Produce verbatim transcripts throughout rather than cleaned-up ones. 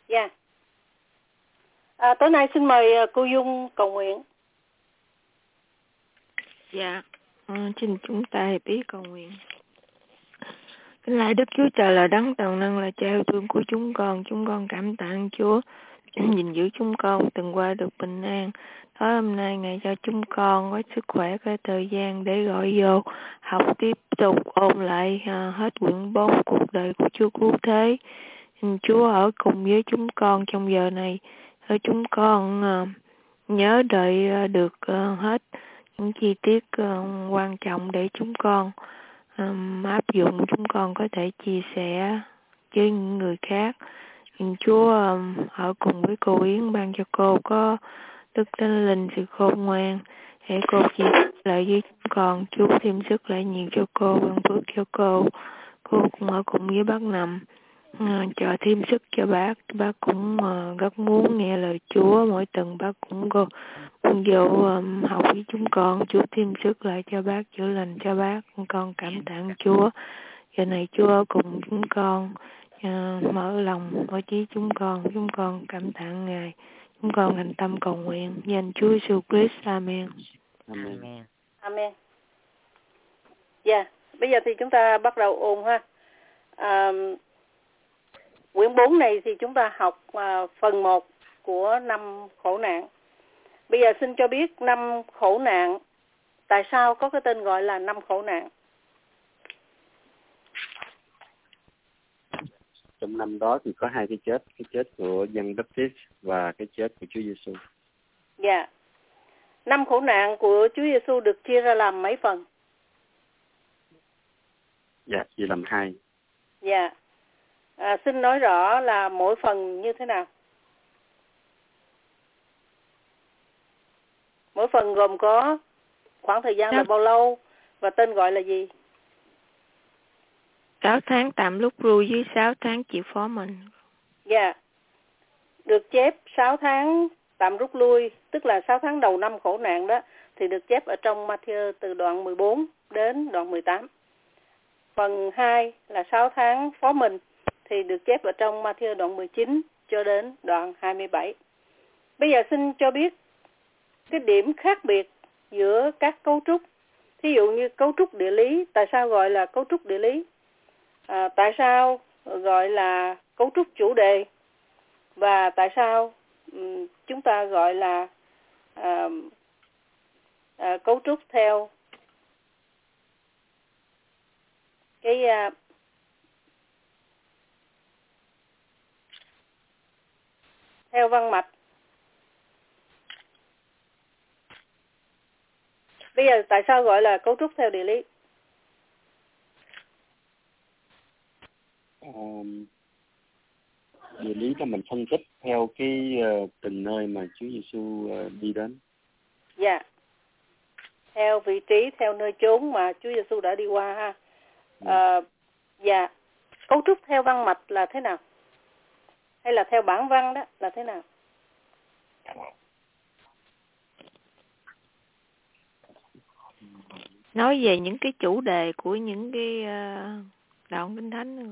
Dạ. Yeah. À, tối nay xin mời cô Dung cầu nguyện. Dạ, à, xin chúng ta hiệp ý cầu nguyện. Kính lạy Đức Chúa Trời là đấng toàn năng, là Cha yêu thương của chúng con. Chúng con cảm tạ Chúa gìn giữ chúng con từng qua được bình an. Tối hôm nay Ngài cho chúng con có sức khỏe, có thời gian để gọi vô học tiếp tục ôn lại à, hết quyển bốn cuộc đời của Chúa Cứu Thế. Xin Chúa ở cùng với chúng con trong giờ này. Để chúng con à, nhớ đợi à, được à, hết những chi tiết uh, quan trọng để chúng con um, áp dụng, chúng con có thể chia sẻ với những người khác. Xin Chúa um, ở cùng với cô Yến, ban cho cô có đức Thánh Linh, sự khôn ngoan để cô chia sẻ lại với chúng con. Chúa thêm sức lại nhiều cho cô, ban phước cho cô. Cô cũng ở cùng với bác Nằm, uh, cho thêm sức cho bác. Bác cũng uh, rất muốn nghe lời Chúa, mỗi tuần bác cũng có con vô um, học với chúng con. Chúa thêm sức lại cho bác, chữa lành cho bác. Con cảm tạ Chúa. Giờ này Chúa ở cùng chúng con, uh, mở lòng, mở trí chúng con. Chúng con cảm tạ Ngài. Chúng con thành tâm cầu nguyện danh Chúa Jesus Christ. Amen. Amen. Amen. Dạ, yeah. Bây giờ thì chúng ta bắt đầu ôn ha. À, quyển bốn này thì chúng ta học uh, phần một của năm khổ nạn. Bây giờ xin cho biết năm khổ nạn, tại sao có cái tên gọi là năm khổ nạn? Trong năm đó thì có hai cái chết, cái chết của Giăng Baptist và cái chết của Chúa Giêsu. Dạ. Yeah. Năm khổ nạn của Chúa Giêsu được chia ra làm mấy phần? Dạ, chia làm hai. Dạ. Yeah. À, xin nói rõ là mỗi phần như thế nào? Mỗi phần gồm có khoảng thời gian là bao lâu và tên gọi là gì? sáu tháng tạm lúc lui với sáu tháng chịu phó mình. Dạ. Yeah. Được chép sáu tháng tạm rút lui, tức là sáu tháng đầu năm khổ nạn đó, thì được chép ở trong Ma-thi-ơ từ đoạn mười bốn đến đoạn mười tám. Phần hai là sáu tháng phó mình, thì được chép ở trong Ma-thi-ơ đoạn mười chín cho đến đoạn hai mươi bảy. Bây giờ xin cho biết cái điểm khác biệt giữa các cấu trúc. Thí dụ như cấu trúc địa lý, tại sao gọi là cấu trúc địa lý? À, tại sao gọi là cấu trúc chủ đề? Và tại sao um, chúng ta gọi là uh, uh, cấu trúc theo cái uh, theo văn mạch? Bây giờ tại sao gọi là cấu trúc theo địa lý? Um, địa lý là mình phân tích theo cái uh, từng nơi mà Chúa Giêsu uh, đi đến. Dạ. Yeah. Theo vị trí, theo nơi chốn mà Chúa Giêsu đã đi qua ha. Dạ. Uh, yeah. Cấu trúc theo văn mạch là thế nào? Hay là theo bản văn đó là thế nào? Nói về những cái chủ đề của những cái uh, đoạn Kinh Thánh.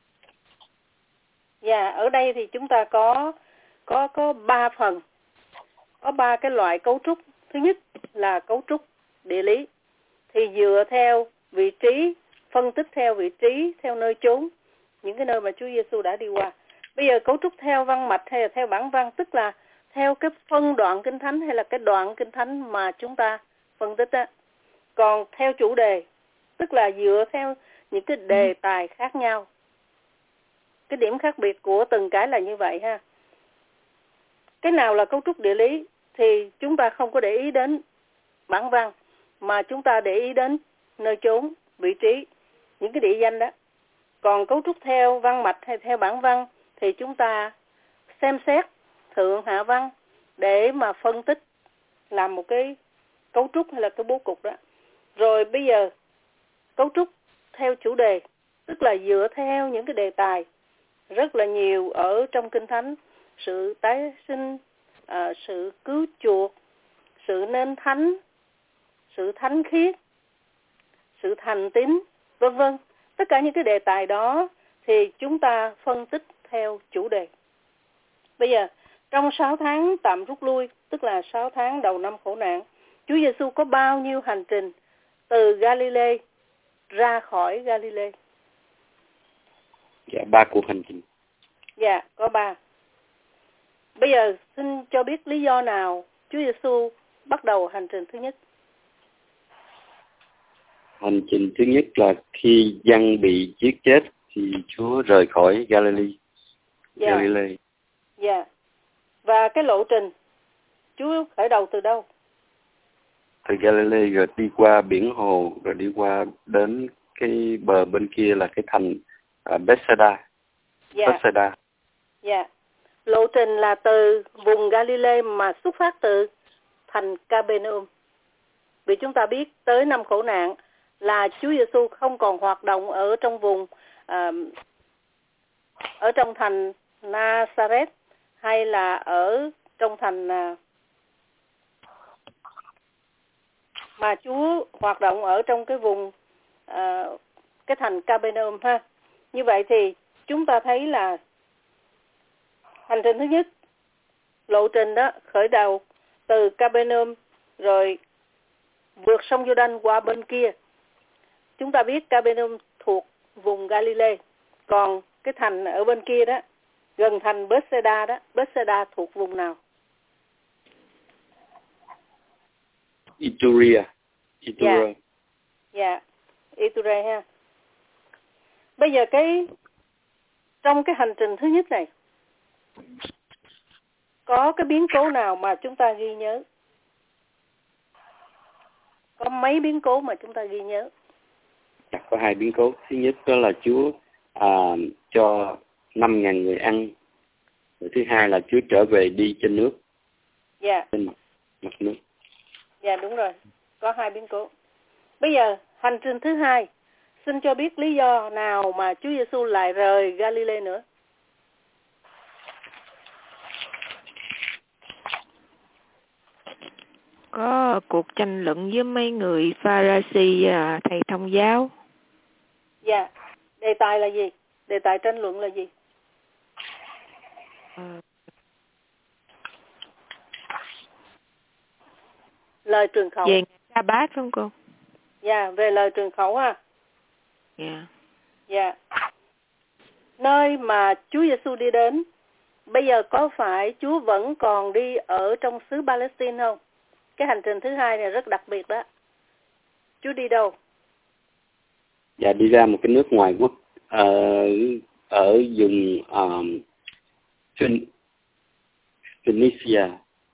Dạ, yeah, ở đây thì chúng ta có có có ba phần, có ba cái loại cấu trúc. Thứ nhất là cấu trúc địa lý, thì dựa theo vị trí, phân tích theo vị trí, theo nơi chốn, những cái nơi mà Chúa Giêsu đã đi qua. Bây giờ cấu trúc theo văn mạch hay là theo bản văn, tức là theo cái phân đoạn Kinh Thánh hay là cái đoạn Kinh Thánh mà chúng ta phân tích á. Còn theo chủ đề, tức là dựa theo những cái đề tài khác nhau. Cái điểm khác biệt của từng cái là như vậy ha. Cái nào là cấu trúc địa lý thì chúng ta không có để ý đến bản văn, mà chúng ta để ý đến nơi chốn, vị trí, những cái địa danh đó. Còn cấu trúc theo văn mạch hay theo bản văn thì chúng ta xem xét thượng hạ văn để mà phân tích, làm một cái cấu trúc hay là cái bố cục đó. Rồi bây giờ cấu trúc theo chủ đề, tức là dựa theo những cái đề tài rất là nhiều ở trong Kinh Thánh, sự tái sinh, à, sự cứu chuộc, sự nên thánh, sự thánh khiết, sự thành tín, vân vân. Tất cả những cái đề tài đó thì chúng ta phân tích theo chủ đề. Bây giờ, trong sáu tháng tạm rút lui, tức là sáu tháng đầu năm khổ nạn, Chúa Giêsu có bao nhiêu hành trình từ Galilee ra khỏi Galilee? Dạ, ba cuộc hành trình. Dạ, có ba. Bây giờ xin cho biết lý do nào Chúa Giêsu bắt đầu hành trình thứ nhất? Hành trình thứ nhất là khi dân bị giết chết thì Chúa rời khỏi Galilee. Dạ. Galilee. Dạ. Và cái lộ trình Chúa khởi đầu từ đâu? Từ Galilee rồi đi qua biển hồ, rồi đi qua đến cái bờ bên kia là cái thành uh, Bethsaida. Dạ. Bethsaida. Dạ. Lộ trình là từ vùng Galilee mà xuất phát từ thành Capernaum. Vì chúng ta biết tới năm khổ nạn là Chúa Giêsu không còn hoạt động ở trong vùng uh, ở trong thành Nazareth hay là ở trong thành uh, mà Chúa hoạt động ở trong cái vùng uh, cái thành Capernaum ha. Như vậy thì chúng ta thấy là hành trình thứ nhất, lộ trình đó khởi đầu từ Capernaum rồi vượt sông Giô-đanh qua bên kia. Chúng ta biết Capernaum thuộc vùng Galilee, còn cái thành ở bên kia đó, gần thành Bethsaida đó, Bethsaida thuộc vùng nào? Iturea. Iturea. Dạ. Dạ, Iturea ha. Bây giờ cái trong cái hành trình thứ nhất này có cái biến cố nào mà chúng ta ghi nhớ? Có mấy biến cố mà chúng ta ghi nhớ? Chắc có hai biến cố. Thứ nhất đó là Chúa à, cho năm ngàn người ăn. Rồi thứ hai là Chúa trở về đi trên nước. Dạ. Trên mặt, mặt nước. Dạ đúng rồi. Có hai biến cố. Bây giờ hành trình thứ hai, xin cho biết lý do nào mà Chúa Giêsu lại rời Galilee nữa? Có cuộc tranh luận với mấy người Pha-ra-si và thầy thông giáo. Dạ. Đề tài là gì? Đề tài tranh luận là gì? À. Lời truyền khẩu. Về Sa-bát phải không cô? Dạ, về lời truyền khẩu ha. Dạ. Dạ. Nơi mà Chúa Giêsu đi đến, bây giờ có phải Chúa vẫn còn đi ở trong xứ Palestine không? Cái hành trình thứ hai này rất đặc biệt đó. Chúa đi đâu? Dạ, đi ra một cái nước ngoài quốc ở ở vùng um, Phoenicia.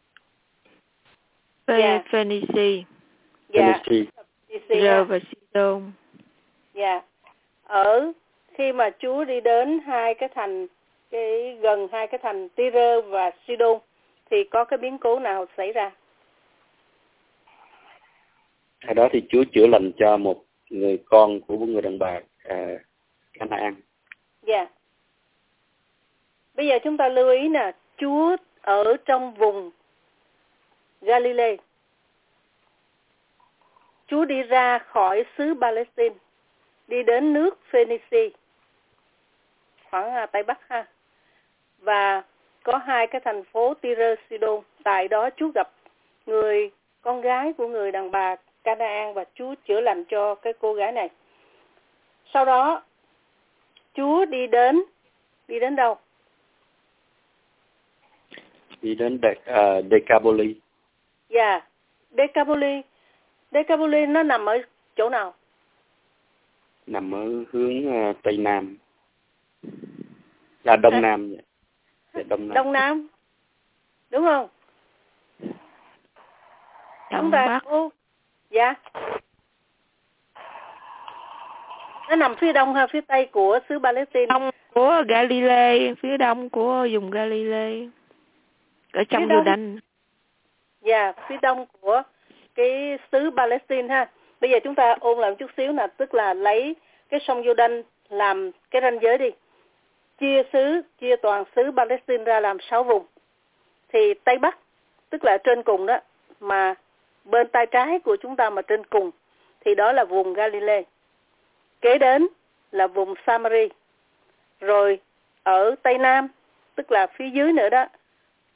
Dạ. Phoenicia. Dạ. Rơ và Sidon. Dạ. Ở khi mà Chúa đi đến hai cái thành cái gần hai cái thành Tyre và Sidon thì có cái biến cố nào xảy ra? Ở đó thì Chúa chữa lành cho một người con của một người đàn bà uh, Canaan. Dạ. Bây giờ chúng ta lưu ý nè, Chúa ở trong vùng Galilee. Chúa đi ra khỏi xứ Palestine, đi đến nước Phoenicia, khoảng à, Tây Bắc ha. Và có hai cái thành phố Tyre, Sidon. Tại đó Chúa gặp người con gái của người đàn bà Canaan và Chúa chữa lành cho cái cô gái này. Sau đó Chúa đi đến đi đến đâu? Đi đến De, uh, Decapolis. Dạ, yeah. Decapolis. Decapolis nó nằm ở chỗ nào? Nằm ở hướng uh, Tây Nam. Là Đông à. Nam. Dạ, Đông Nam. Đông Nam. Đúng không? Đông Chúng ta Bắc. cô... Dạ. Nó nằm phía đông hay phía tây của xứ Palestine? Đông của Galilee, phía đông của vùng Galilee. Ở trong Giô-đanh. Dạ, phía đông của cái xứ Palestine ha. Bây giờ chúng ta ôn lại một chút xíu nè, tức là lấy cái sông Giô-đanh làm cái ranh giới đi. Chia xứ, chia toàn xứ Palestine ra làm sáu vùng. Thì Tây Bắc, tức là trên cùng đó, mà bên tay trái của chúng ta mà trên cùng, thì đó là vùng Galilee. Kế đến là vùng Samari. Rồi ở Tây Nam, tức là phía dưới nữa đó,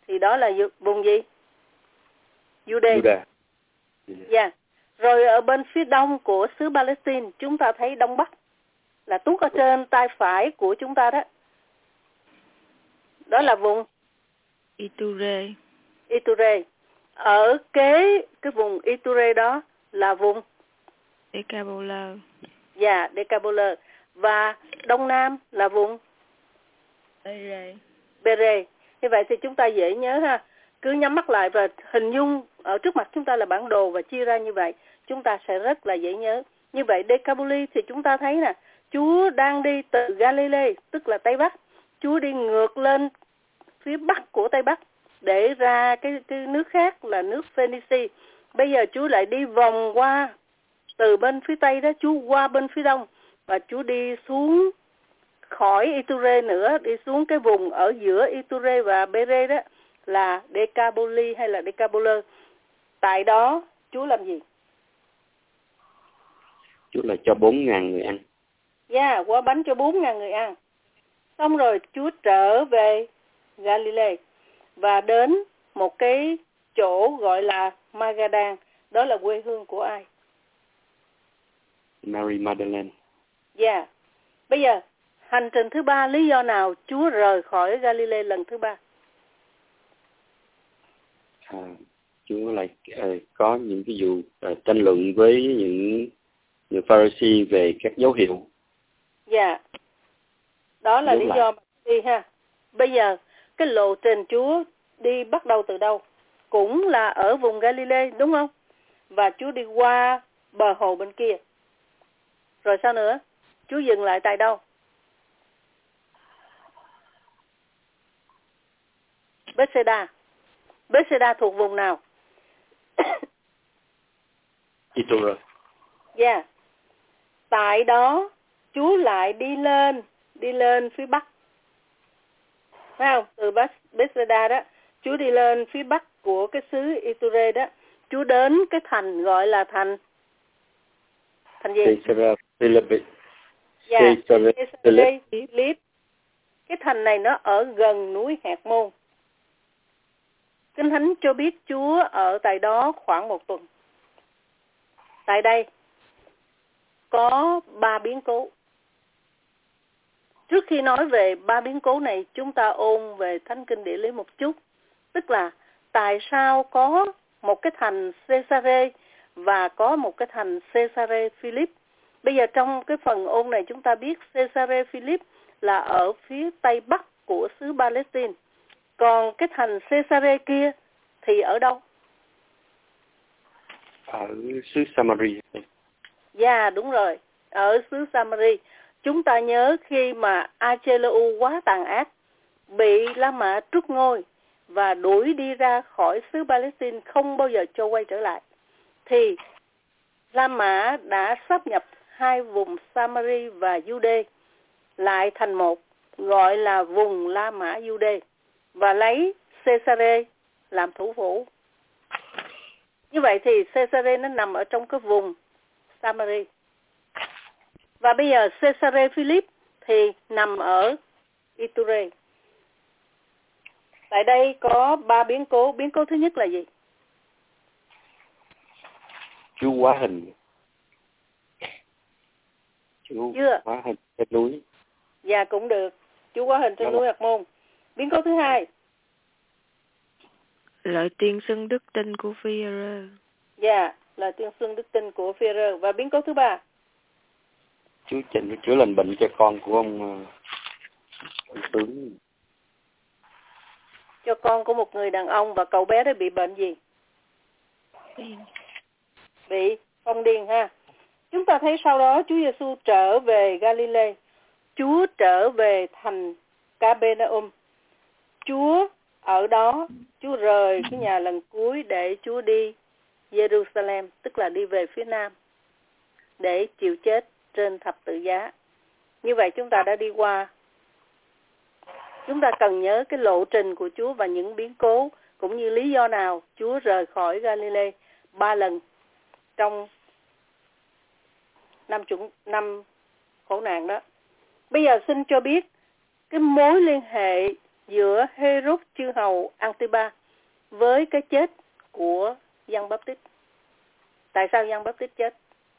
thì đó là vùng gì? Jude. Judah. Yeah. Rồi ở bên phía đông của xứ Palestine, chúng ta thấy đông bắc là tuốt ở trên tay phải của chúng ta đó. Đó là vùng Iture. Iture. Ở kế cái vùng Iture đó là vùng Decapolis. Dạ, yeah, Decapolis. Và đông nam là vùng Bere. Bere. Như vậy thì chúng ta dễ nhớ ha. Cứ nhắm mắt lại và hình dung ở trước mặt chúng ta là bản đồ và chia ra như vậy, chúng ta sẽ rất là dễ nhớ. Như vậy Decapolis thì chúng ta thấy nè, Chúa đang đi từ Galilee, tức là Tây Bắc. Chúa đi ngược lên phía Bắc của Tây Bắc để ra cái, cái nước khác là nước Phoenicia. Bây giờ Chúa lại đi vòng qua từ bên phía Tây đó, Chúa qua bên phía Đông. Và Chúa đi xuống khỏi Iture nữa, đi xuống cái vùng ở giữa Iture và Bere đó là Decapolis hay là Decapolis. Tại đó Chúa làm gì? Chúa là cho bốn ngàn người ăn. Dạ, yeah, qua bánh cho bốn ngàn người ăn. Xong rồi Chúa trở về Galilee và đến một cái chỗ gọi là Magadan. Đó là quê hương của ai? Mary Magdalene. Dạ. Yeah. Bây giờ hành trình thứ ba, lý do nào Chúa rời khỏi Galilee lần thứ ba? À, Chúa lại uh, có những cái vụ uh, tranh luận với những người Pharisee về các dấu hiệu. Dạ. Yeah. Đó là Dấu lý lại. do mà đi ha. Bây giờ cái lộ trình Chúa đi bắt đầu từ đâu? Cũng là ở vùng Galilee, đúng không? Và Chúa đi qua bờ hồ bên kia. Rồi sao nữa? Chúa dừng lại tại đâu? Bethsaida. Bethsaida thuộc vùng nào? Iture. Dạ. Yeah. Tại đó Chúa lại đi lên, đi lên phía Bắc. Phải không? Từ Bethsaida đó, Chúa đi lên phía Bắc của cái xứ Iture đó. Chúa đến cái thành gọi là thành thành gì? Caesarea Philippi. Dạ, Caesarea Philippi. Cái thành này nó ở gần núi Hạt Môn. Kinh Thánh cho biết Chúa ở tại đó khoảng một tuần. Tại đây có ba biến cố. Trước khi nói về ba biến cố này, chúng ta ôn về Thánh Kinh Địa Lý một chút. Tức là tại sao có một cái thành Caesarea và có một cái thành Caesarea Philippi. Bây giờ trong cái phần ôn này chúng ta biết Caesarea Philippi là ở phía Tây Bắc của xứ Palestine. Còn cái thành Caesarea kia thì ở đâu? Ở xứ Samaria. Dạ, yeah, đúng rồi. Ở xứ Samaria. Chúng ta nhớ khi mà Archelaus quá tàn ác, bị La Mã trút ngôi và đuổi đi ra khỏi xứ Palestine, không bao giờ cho quay trở lại, thì La Mã đã sáp nhập hai vùng Samaria và Jude lại thành một, gọi là vùng La Mã Jude, và lấy Caesarea làm thủ phủ. Như vậy thì Caesarea nó nằm ở trong cái vùng Samaria. Và bây giờ Caesarea Philippi thì nằm ở Iture. Tại đây có ba biến cố. Biến cố thứ nhất là gì? Chúa hóa hình. Chúa Chưa? hóa hình trên núi. Dạ, cũng được. Chúa hóa hình trên Đó núi Hạt Môn. Biến cố thứ hai? Lời tiên xưng đức tin của Phi-e-rơ. Dạ, lời tiên xưng đức tin của Phi-e-rơ. Và biến cố thứ ba? Chúa chỉnh chữa lành bệnh cho con của ông, ông tướng. Cho con của một người đàn ông, và cậu bé đó bị bệnh gì? Điên. Bị phong điên ha. Chúng ta thấy sau đó Chúa Giêsu trở về Galilee. Chúa trở về thành Capernaum. Chúa ở đó, Chúa rời cái nhà lần cuối để Chúa đi Jerusalem, tức là đi về phía Nam, để chịu chết trên thập tự giá. Như vậy chúng ta đã đi qua. Chúng ta cần nhớ cái lộ trình của Chúa và những biến cố, cũng như lý do nào Chúa rời khỏi Galilee ba lần trong năm, chủng, năm khổ nạn đó. Bây giờ xin cho biết cái mối liên hệ giữa Herod chư hầu Antipa với cái chết của Giăng Báp-tít. Tại sao Giăng Báp-tít chết?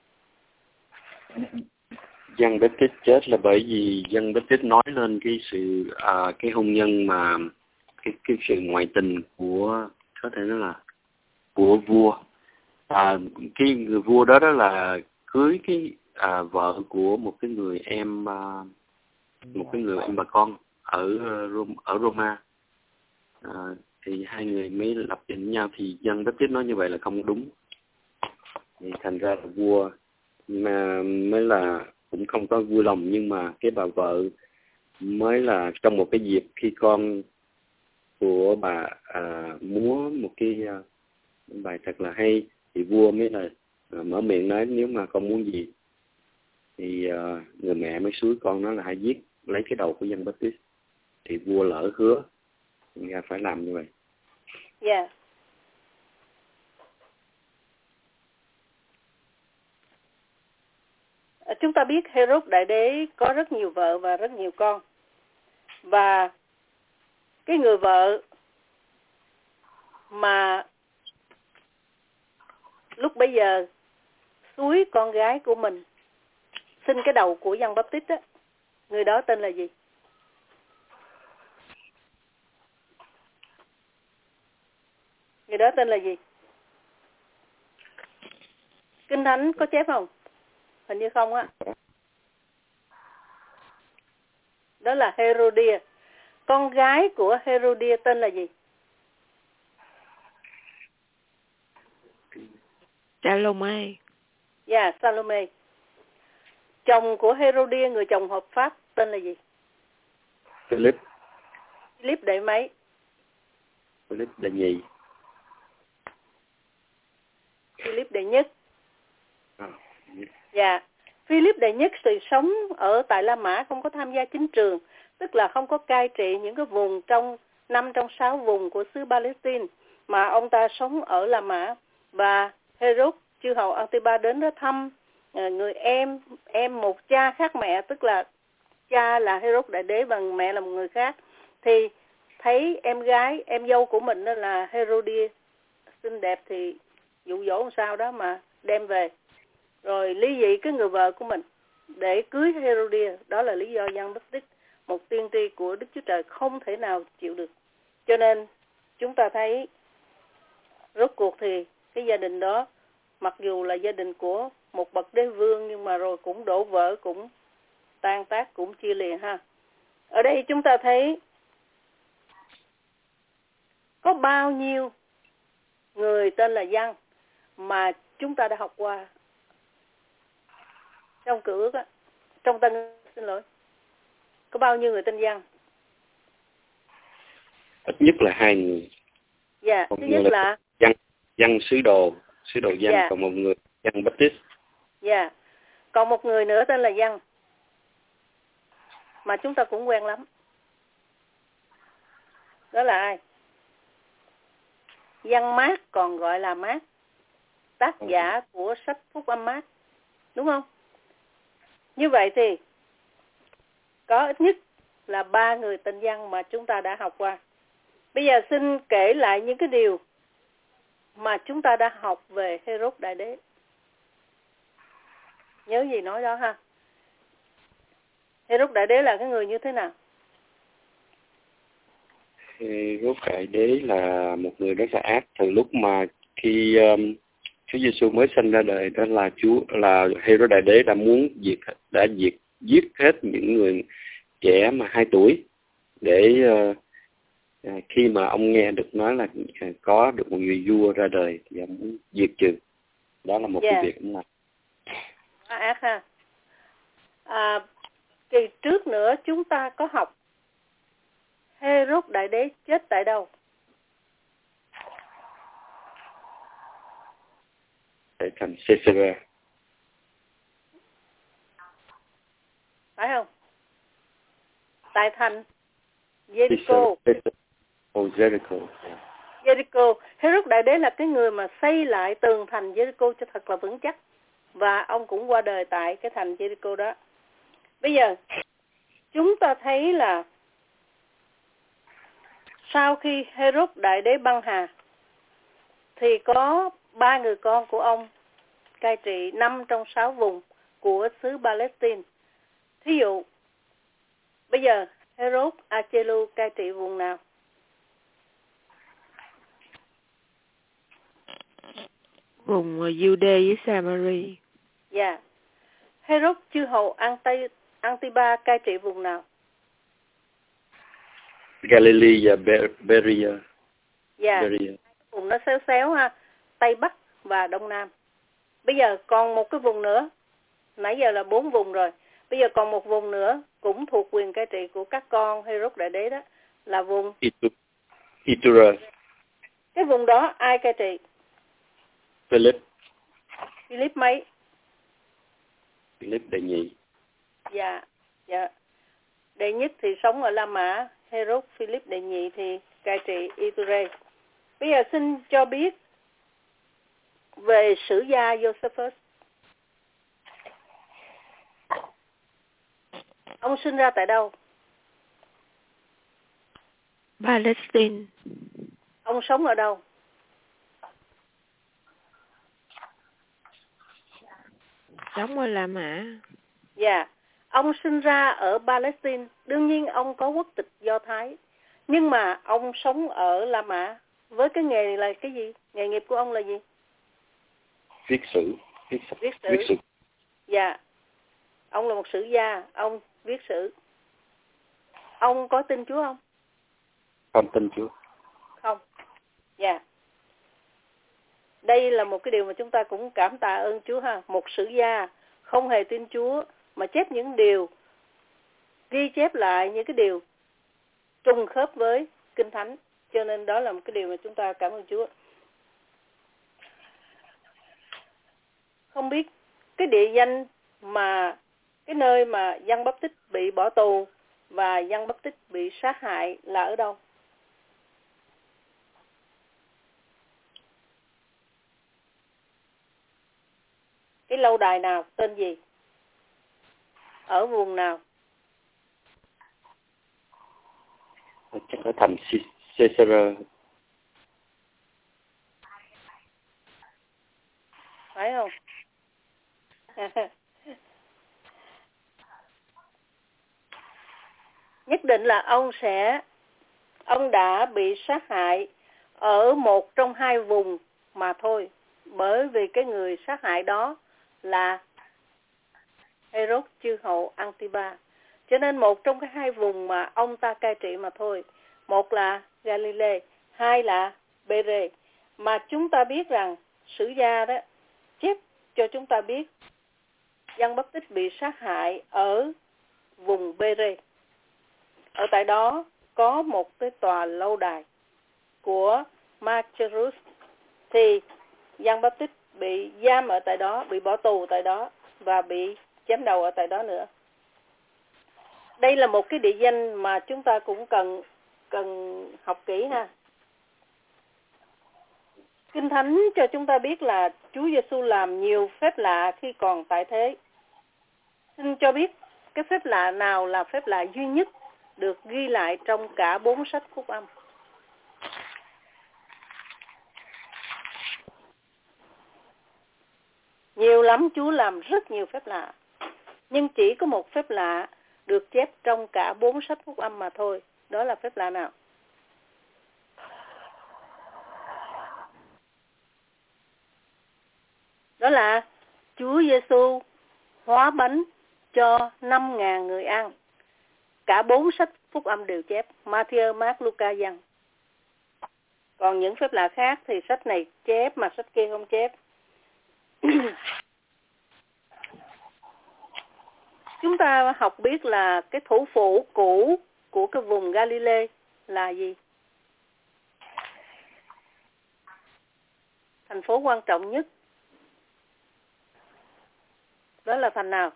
Giăng Báp-tít chết là bởi vì Giăng Báp-tít nói lên cái sự à, cái hôn nhân mà cái cái sự ngoại tình của, có thể nói là của vua. À, cái người vua đó đó là cưới cái à, vợ của một cái người em à, một cái người em bà con ở ở Roma. À, thì hai người mới lập trình nhau, thì Giăng Báp-tít nói như vậy là không đúng. Thì thành ra là vua mà mới là cũng không có vui lòng, nhưng mà cái bà vợ mới là trong một cái dịp khi con của bà à, múa một cái à, bài thật là hay, thì vua mới là à, mở miệng nói nếu mà con muốn gì thì à, người mẹ mới xúi con nói là hãy giết lấy cái đầu của Giăng Báp-tít. Thì vua lỡ hứa, người ta phải làm như vậy. Dạ. Yeah. Chúng ta biết Herod Đại Đế có rất nhiều vợ và rất nhiều con. Và cái người vợ mà lúc bấy giờ xúi con gái của mình xin cái đầu của Giăng Báp-tít á, người đó tên là gì? Người đó tên là gì? Kinh Thánh có chép không? Hình như không á. Đó là Herodia. Con gái của Herodia tên là gì? Salome. Dạ, yeah, Salome. Chồng của Herodia, người chồng hợp pháp, tên là gì? Philip. Philip đệ mấy? Philip đệ nhì. Philip đệ nhất. À, dạ. Yeah. Philip đệ nhất thì sống ở tại La Mã, không có tham gia chính trường, tức là không có cai trị những cái vùng trong năm trong sáu vùng của xứ Palestine, mà ông ta sống ở La Mã. Và Herod chư hầu Antipa đến đó thăm người em em một cha khác mẹ, tức là cha là Herod Đại Đế và mẹ là một người khác, thì thấy em gái em dâu của mình đó là Herodia xinh đẹp, thì dụ dỗ làm sao đó mà đem về rồi ly dị cái người vợ của mình để cưới Herodia. Đó là lý do Giăng Báp-tít, một tiên tri của Đức Chúa Trời, không thể nào chịu được. Cho nên chúng ta thấy rốt cuộc thì cái gia đình đó, mặc dù là gia đình của một bậc đế vương, nhưng mà rồi cũng đổ vỡ, cũng tan tác, cũng chia lìa ha. Ở đây chúng ta thấy có bao nhiêu người tên là Giăng mà chúng ta đã học qua trong Cựu Ước á, trong Tân, xin lỗi, có bao nhiêu người tên Giăng? Ít nhất là hai người. Dạ, yeah, thứ nhất là Giăng, Giăng sứ đồ, sứ đồ Giăng, yeah. Còn một người Giăng Báp-tít. Dạ, yeah. Còn một người nữa tên là Giăng, mà chúng ta cũng quen lắm. Đó là ai? Giăng Mát, còn gọi là Mát, tác giả của sách Phúc Âm Mát, đúng không? Như vậy thì có ít nhất là ba người tên Giăng mà chúng ta đã học qua. Bây giờ xin kể lại những cái điều mà chúng ta đã học về Herod Đại Đế. Nhớ gì nói đó ha. Herod Đại Đế là cái người như thế nào? Herod Đại Đế là một người rất là ác. Từ lúc mà khi um, Chúa Giêsu mới sinh ra đời, đó là Chúa là Herod Đại Đế đã muốn diệt đã diệt giết hết những người trẻ mà hai tuổi, để uh, khi mà ông nghe được nói là có được một người vua ra đời thì ông muốn diệt trừ. Đó là một yeah. cái việc cũng là ác ha. À, kỳ trước nữa chúng ta có học Herod Đại Đế chết tại đâu? Tại thành Caesarea. Phải không? Tại thành Jericho. Oh, Jericho. Jericho. Herod Đại Đế là cái người mà xây lại tường thành Jericho cho thật là vững chắc. Và ông cũng qua đời tại cái thành Jericho đó. Bây giờ, chúng ta thấy là sau khi Herod đại đế băng hà thì có ba người con của ông cai trị năm trong sáu vùng của xứ Palestine. Thí dụ, bây giờ Herod Archelaus cai trị vùng nào? Vùng Jude với Samari. Dạ. Yeah. Herod chư hầu Antipa cai trị vùng nào? Galilee và Beria. Dạ. Yeah. Vùng nó xéo xéo ha, Tây Bắc và Đông Nam. Bây giờ còn một cái vùng nữa. Nãy giờ là bốn vùng rồi. Bây giờ còn một vùng nữa cũng thuộc quyền cai trị của các con Herod đại đế đó, là vùng Itura. Cái vùng đó ai cai trị? Philip. Philip mấy? Philip đệ nhị. Dạ, dạ. Đệ nhất thì sống ở La Mã, Herod Philip đệ nhị thì cai trị Iture. Bây giờ xin cho biết về sử gia Josephus. Ông sinh ra tại đâu? Palestine. Ông sống ở đâu? Sống ở La Mã. Dạ. Yeah. Ông sinh ra ở Palestine. Đương nhiên ông có quốc tịch Do Thái. Nhưng mà ông sống ở La Mã. Với cái nghề là cái gì? Nghề nghiệp của ông là gì? Viết sử. Viết, viết sử. Viết sử. Dạ. Yeah. Ông là một sử gia. Ông viết sử. Ông có tin Chúa không? Không tin Chúa. Không. Dạ. Yeah. Đây là một cái điều mà chúng ta cũng cảm tạ ơn Chúa ha. Một sử gia không hề tin Chúa mà chép những điều, ghi chép lại những cái điều trùng khớp với Kinh Thánh. Cho nên đó là một cái điều mà chúng ta cảm ơn Chúa. Không biết cái địa danh mà cái nơi mà Giăng Báp Tích bị bỏ tù và Giăng Báp Tích bị sát hại là ở đâu? Cái lâu đài nào, tên gì? Ở vùng nào? Chắc ở thành Caesarea. Phải không? Nhất định là ông sẽ, ông đã bị sát hại ở một trong hai vùng mà thôi. Bởi vì cái người sát hại đó là Herod chư hầu Antipa. Cho nên một trong cái hai vùng mà ông ta cai trị mà thôi. Một là Galilee, hai là Bere. Mà chúng ta biết rằng sử gia đó chép cho chúng ta biết Giăng Báp Tích bị sát hại ở vùng Bere. Ở tại đó có một cái tòa lâu đài của Marcellus. Thì Giăng Báp Tích bị giam ở tại đó, bị bỏ tù tại đó và bị chém đầu ở tại đó nữa. Đây là một cái địa danh mà chúng ta cũng cần cần học kỹ ha. Kinh Thánh cho chúng ta biết là Chúa Giêsu làm nhiều phép lạ khi còn tại thế. Xin cho biết cái phép lạ nào là phép lạ duy nhất được ghi lại trong cả bốn sách Phúc Âm? Nhiều lắm, Chúa làm rất nhiều phép lạ. Nhưng chỉ có một phép lạ được chép trong cả bốn sách Phúc Âm mà thôi. Đó là phép lạ nào? Đó là Chúa Giêsu hóa bánh cho năm ngàn người ăn. Cả bốn sách Phúc Âm đều chép. Ma-thi-ơ, Mác, Luca, Giăng. Còn những phép lạ khác thì sách này chép mà sách kia không chép. Chúng ta học biết là cái thủ phủ cũ của cái vùng Galilee là gì? Thành phố quan trọng nhất. Đó là thành nào?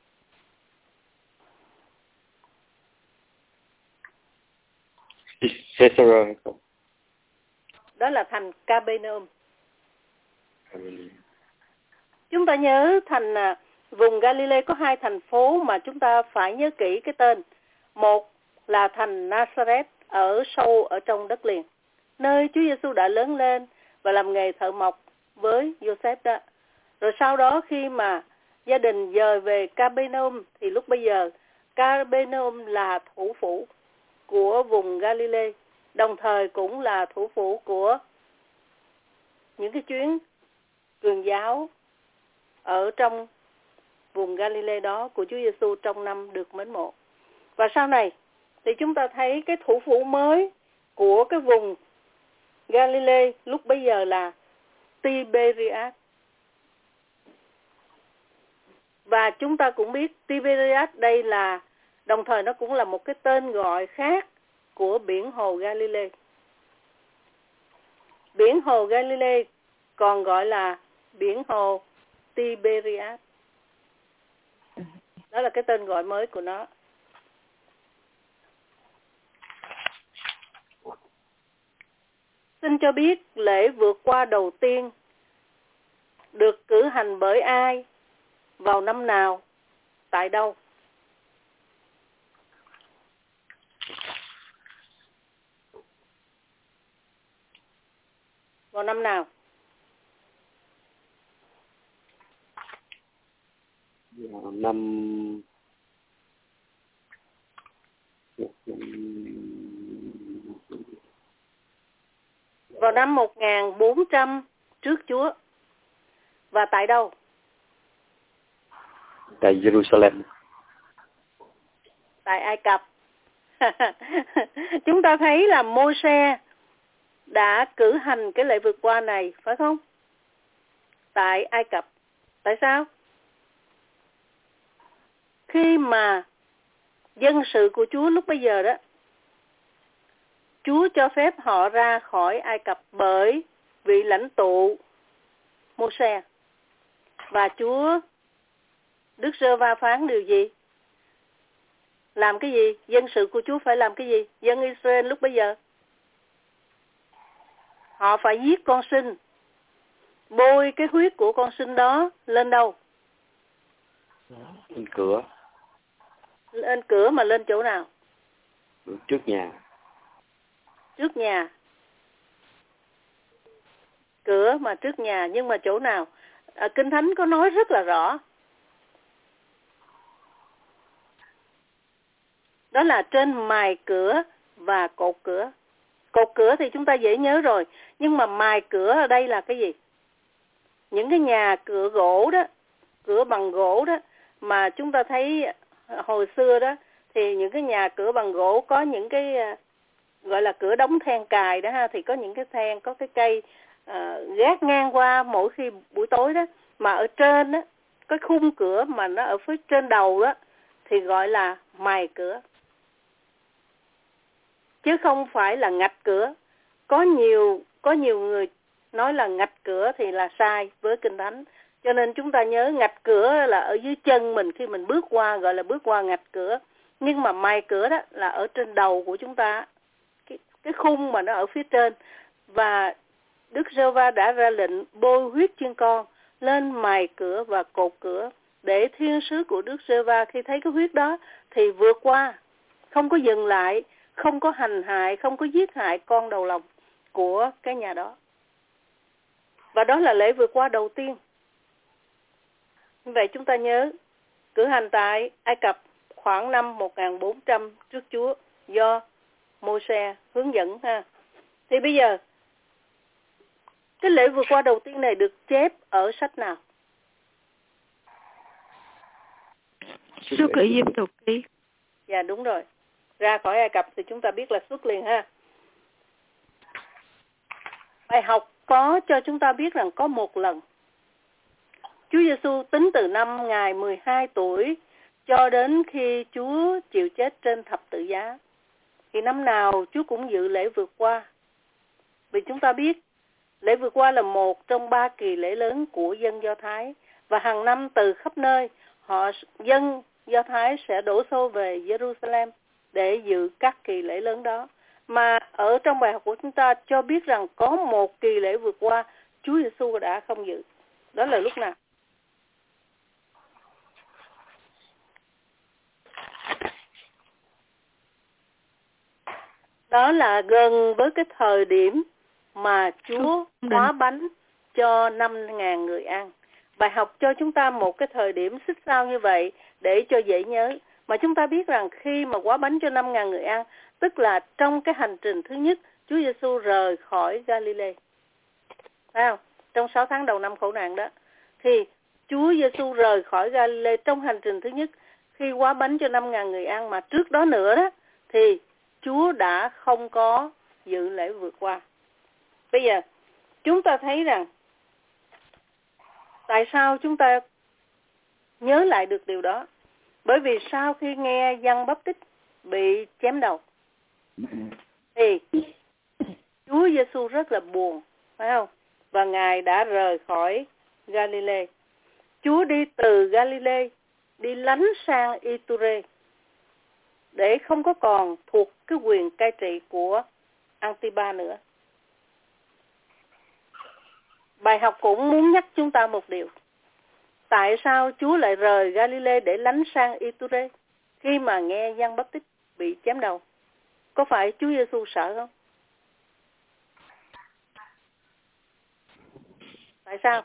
Caesarea. Đó là thành Capernaum. Chúng ta nhớ thành vùng Galilee có hai thành phố mà chúng ta phải nhớ kỹ cái tên. Một là thành Nazareth, ở sâu ở trong đất liền, nơi Chúa Giêsu đã lớn lên và làm nghề thợ mộc với Joseph đó. Rồi sau đó khi mà gia đình dời về Capernaum thì lúc bây giờ Capernaum là thủ phủ của vùng Galilee, đồng thời cũng là thủ phủ của những cái chuyến truyền giáo ở trong vùng Galilee đó của Chúa Giêsu trong năm được mến mộ. Và sau này thì chúng ta thấy cái thủ phủ mới của cái vùng Galilee lúc bây giờ là Tiberias. Và chúng ta cũng biết Tiberias đây là, đồng thời nó cũng là một cái tên gọi khác của biển hồ Galilee. Biển hồ Galilee còn gọi là biển hồ Tiberias. Đó là cái tên gọi mới của nó. Xin cho biết lễ vượt qua đầu tiên được cử hành bởi ai, vào năm nào, tại đâu? Vào năm nào? Vào năm vào năm một nghìn bốn trăm trước Chúa. Và tại đâu? Tại Jerusalem. Tại Ai Cập. Chúng ta thấy là Môi-se đã cử hành cái lễ vượt qua này, phải không? Tại Ai Cập. Tại sao? Khi mà dân sự của Chúa lúc bây giờ đó, Chúa cho phép họ ra khỏi Ai Cập bởi vị lãnh tụ Môi-se. Và Chúa, Đức Giê-hô-va phán điều gì? Làm cái gì? Dân sự của Chúa phải làm cái gì? Dân Israel lúc bây giờ họ phải giết con sinh, bôi cái huyết của con sinh đó lên đâu? Lên cửa. Lên cửa mà lên chỗ nào? Trước nhà. Trước nhà. Cửa mà trước nhà, nhưng mà chỗ nào? À, Kinh Thánh có nói rất là rõ. Đó là trên mài cửa và cột cửa. Cột cửa thì chúng ta dễ nhớ rồi, nhưng mà mài cửa ở đây là cái gì? Những cái nhà cửa gỗ đó, cửa bằng gỗ đó, mà chúng ta thấy hồi xưa đó, thì những cái nhà cửa bằng gỗ có những cái gọi là cửa đóng then cài đó ha, thì có những cái then, có cái cây uh, gác ngang qua mỗi khi buổi tối đó, mà ở trên đó, cái khung cửa mà nó ở phía trên đầu đó, thì gọi là mài cửa. Chứ không phải là ngạch cửa. Có nhiều có nhiều người nói là ngạch cửa thì là sai với Kinh Thánh. Cho nên chúng ta nhớ ngạch cửa là ở dưới chân mình khi mình bước qua, gọi là bước qua ngạch cửa. Nhưng mà mài cửa đó là ở trên đầu của chúng ta. Cái, cái khung mà nó ở phía trên. Và Đức Giê-hô-va đã ra lệnh bôi huyết chiên con lên mài cửa và cột cửa, để thiên sứ của Đức Giê-hô-va khi thấy cái huyết đó thì vượt qua, không có dừng lại, không có hành hại, không có giết hại con đầu lòng của cái nhà đó. Và đó là lễ vượt qua đầu tiên. Như vậy chúng ta nhớ, cử hành tại Ai Cập khoảng năm một nghìn bốn trăm trước Chúa, do Môi-se hướng dẫn ha. Thì bây giờ, cái lễ vượt qua đầu tiên này được chép ở sách nào? Xuất Ai Cập tục ký. Dạ đúng rồi. Ra khỏi Ai Cập thì chúng ta biết là xuất liền ha. Bài học có cho chúng ta biết rằng có một lần Chúa Giêsu tính từ năm Ngài mười hai tuổi cho đến khi Chúa chịu chết trên thập tự giá. Thì năm nào Chúa cũng dự lễ vượt qua. Vì chúng ta biết lễ vượt qua là một trong ba kỳ lễ lớn của dân Do Thái. Và hàng năm từ khắp nơi, họ dân Do Thái sẽ đổ xô về Jerusalem để dự các kỳ lễ lớn đó. Mà ở trong bài học của chúng ta cho biết rằng có một kỳ lễ vượt qua Chúa Giêsu đã không dự. Đó là lúc nào? Đó là gần với cái thời điểm mà Chúa hóa bánh cho năm ngàn người ăn. Bài học cho chúng ta một cái thời điểm xích sao như vậy để cho dễ nhớ. Mà chúng ta biết rằng khi mà hóa bánh cho năm ngàn người ăn, tức là trong cái hành trình thứ nhất, Chúa Giêsu rời khỏi Galilee. Phải không? Trong sáu tháng đầu năm khổ nạn đó. Thì Chúa Giêsu rời khỏi Galilee trong hành trình thứ nhất, khi hóa bánh cho năm ngàn người ăn, mà trước đó nữa đó, thì Chúa đã không có dự lễ vượt qua. Bây giờ, chúng ta thấy rằng, tại sao chúng ta nhớ lại được điều đó? Bởi vì sau khi nghe Giăng Báp-tít bị chém đầu, thì Chúa Giêsu rất là buồn, phải không? Và Ngài đã rời khỏi Galilee. Chúa đi từ Galilee, đi lánh sang Iture, để không có còn thuộc cái quyền cai trị của Antipa nữa. Bài học cũng muốn nhắc chúng ta một điều. Tại sao Chúa lại rời Galilee để lánh sang Iture khi mà nghe Giăng Báp-tít bị chém đầu? Có phải Chúa Giêsu sợ không? Tại sao?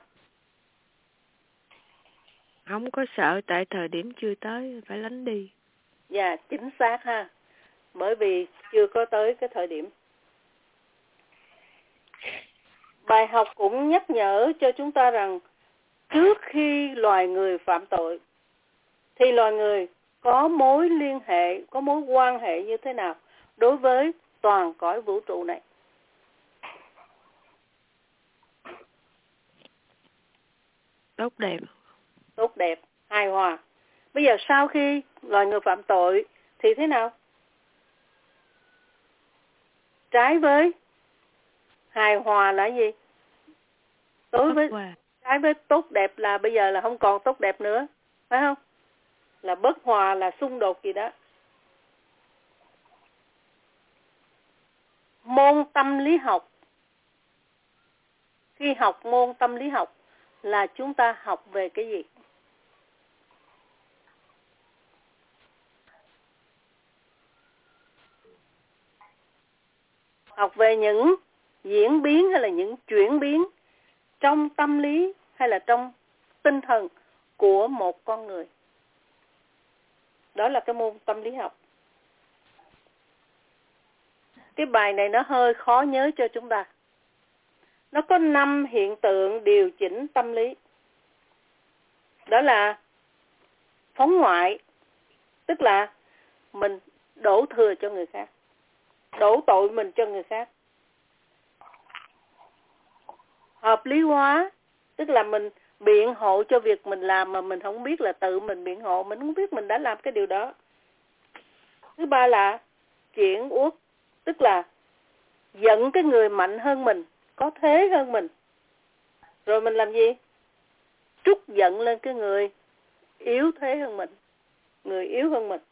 Không có sợ, tại thời điểm chưa tới phải lánh đi. Dạ, chính xác ha. Bởi vì chưa có tới cái thời điểm. Bài học cũng nhắc nhở cho chúng ta rằng trước khi loài người phạm tội thì loài người có mối liên hệ, có mối quan hệ như thế nào đối với toàn cõi vũ trụ này. Tốt đẹp. Tốt đẹp, hài hòa. Bây giờ sau khi loài người phạm tội thì thế nào? Trái với hài hòa là gì? Đối với trái với tốt đẹp là bây giờ là không còn tốt đẹp nữa, phải không? Là bất hòa, là xung đột gì đó. Môn tâm lý học, khi học môn tâm lý học là chúng ta học về cái gì? Học về những diễn biến hay là những chuyển biến trong tâm lý hay là trong tinh thần của một con người. Đó là cái môn tâm lý học. Cái bài này nó hơi khó nhớ cho chúng ta. Nó có năm hiện tượng điều chỉnh tâm lý. Đó là phóng ngoại, tức là mình đổ thừa cho người khác, đổ tội mình cho người khác. Hợp lý hóa, tức là mình biện hộ cho việc mình làm mà mình không biết là tự mình biện hộ, mình không biết mình đã làm cái điều đó. Thứ ba là chuyển uất, tức là giận cái người mạnh hơn mình, có thế hơn mình. Rồi mình làm gì? Trút giận lên cái người yếu thế hơn mình, người yếu hơn mình.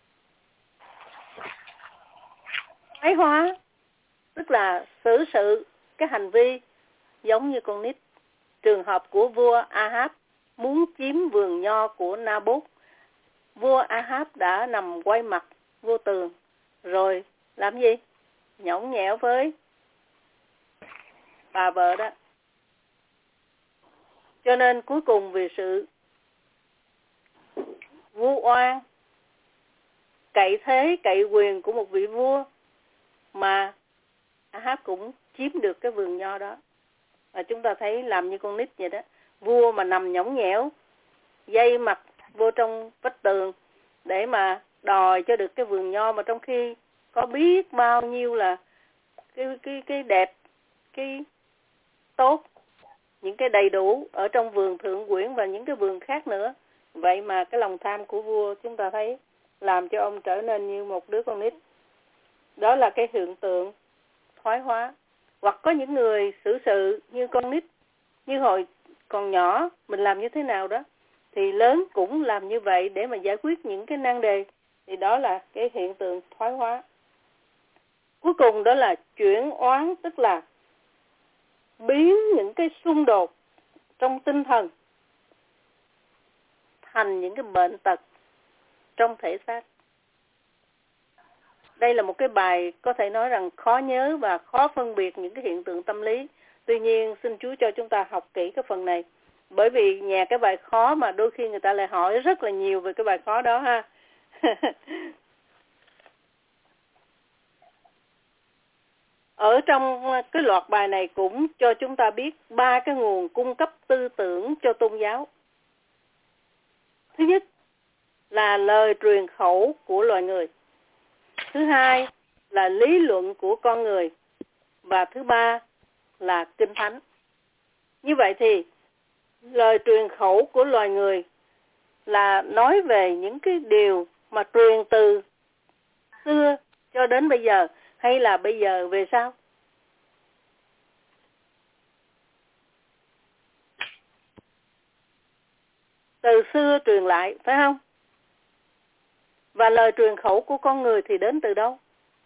Thái hóa, tức là xử sự cái hành vi giống như con nít. Trường hợp của vua Ahab muốn chiếm vườn nho của Nabot. Vua Ahab đã nằm quay mặt vô tường, rồi làm gì? Nhõng nhẽo với bà vợ đó. Cho nên cuối cùng vì sự vu oan, cậy thế, cậy quyền của một vị vua mà Ahab cũng chiếm được cái vườn nho đó. Và chúng ta thấy làm như con nít vậy đó. Vua mà nằm nhõng nhẽo, dây mặt vô trong vách tường để mà đòi cho được cái vườn nho, mà trong khi có biết bao nhiêu là cái cái cái đẹp, cái tốt, những cái đầy đủ ở trong vườn Thượng Quyển và những cái vườn khác nữa. Vậy mà cái lòng tham của vua chúng ta thấy làm cho ông trở nên như một đứa con nít. Đó là cái hiện tượng thoái hóa. Hoặc có những người xử sự như con nít, như hồi còn nhỏ mình làm như thế nào đó, thì lớn cũng làm như vậy để mà giải quyết những cái nan đề. Thì đó là cái hiện tượng thoái hóa. Cuối cùng đó là chuyển oán, tức là biến những cái xung đột trong tinh thần thành những cái bệnh tật trong thể xác. Đây là một cái bài có thể nói rằng khó nhớ và khó phân biệt những cái hiện tượng tâm lý. Tuy nhiên xin Chúa cho chúng ta học kỹ cái phần này. Bởi vì nhà cái bài khó mà đôi khi người ta lại hỏi rất là nhiều về cái bài khó đó ha. Ở trong cái loạt bài này cũng cho chúng ta biết ba cái nguồn cung cấp tư tưởng cho tôn giáo. Thứ nhất là lời truyền khẩu của loài người. Thứ hai là lý luận của con người. Và thứ ba là Kinh Thánh. Như vậy thì lời truyền khẩu của loài người là nói về những cái điều mà truyền từ xưa cho đến bây giờ, hay là bây giờ về sau? Từ xưa truyền lại, phải không? Và lời truyền khẩu của con người thì đến từ đâu?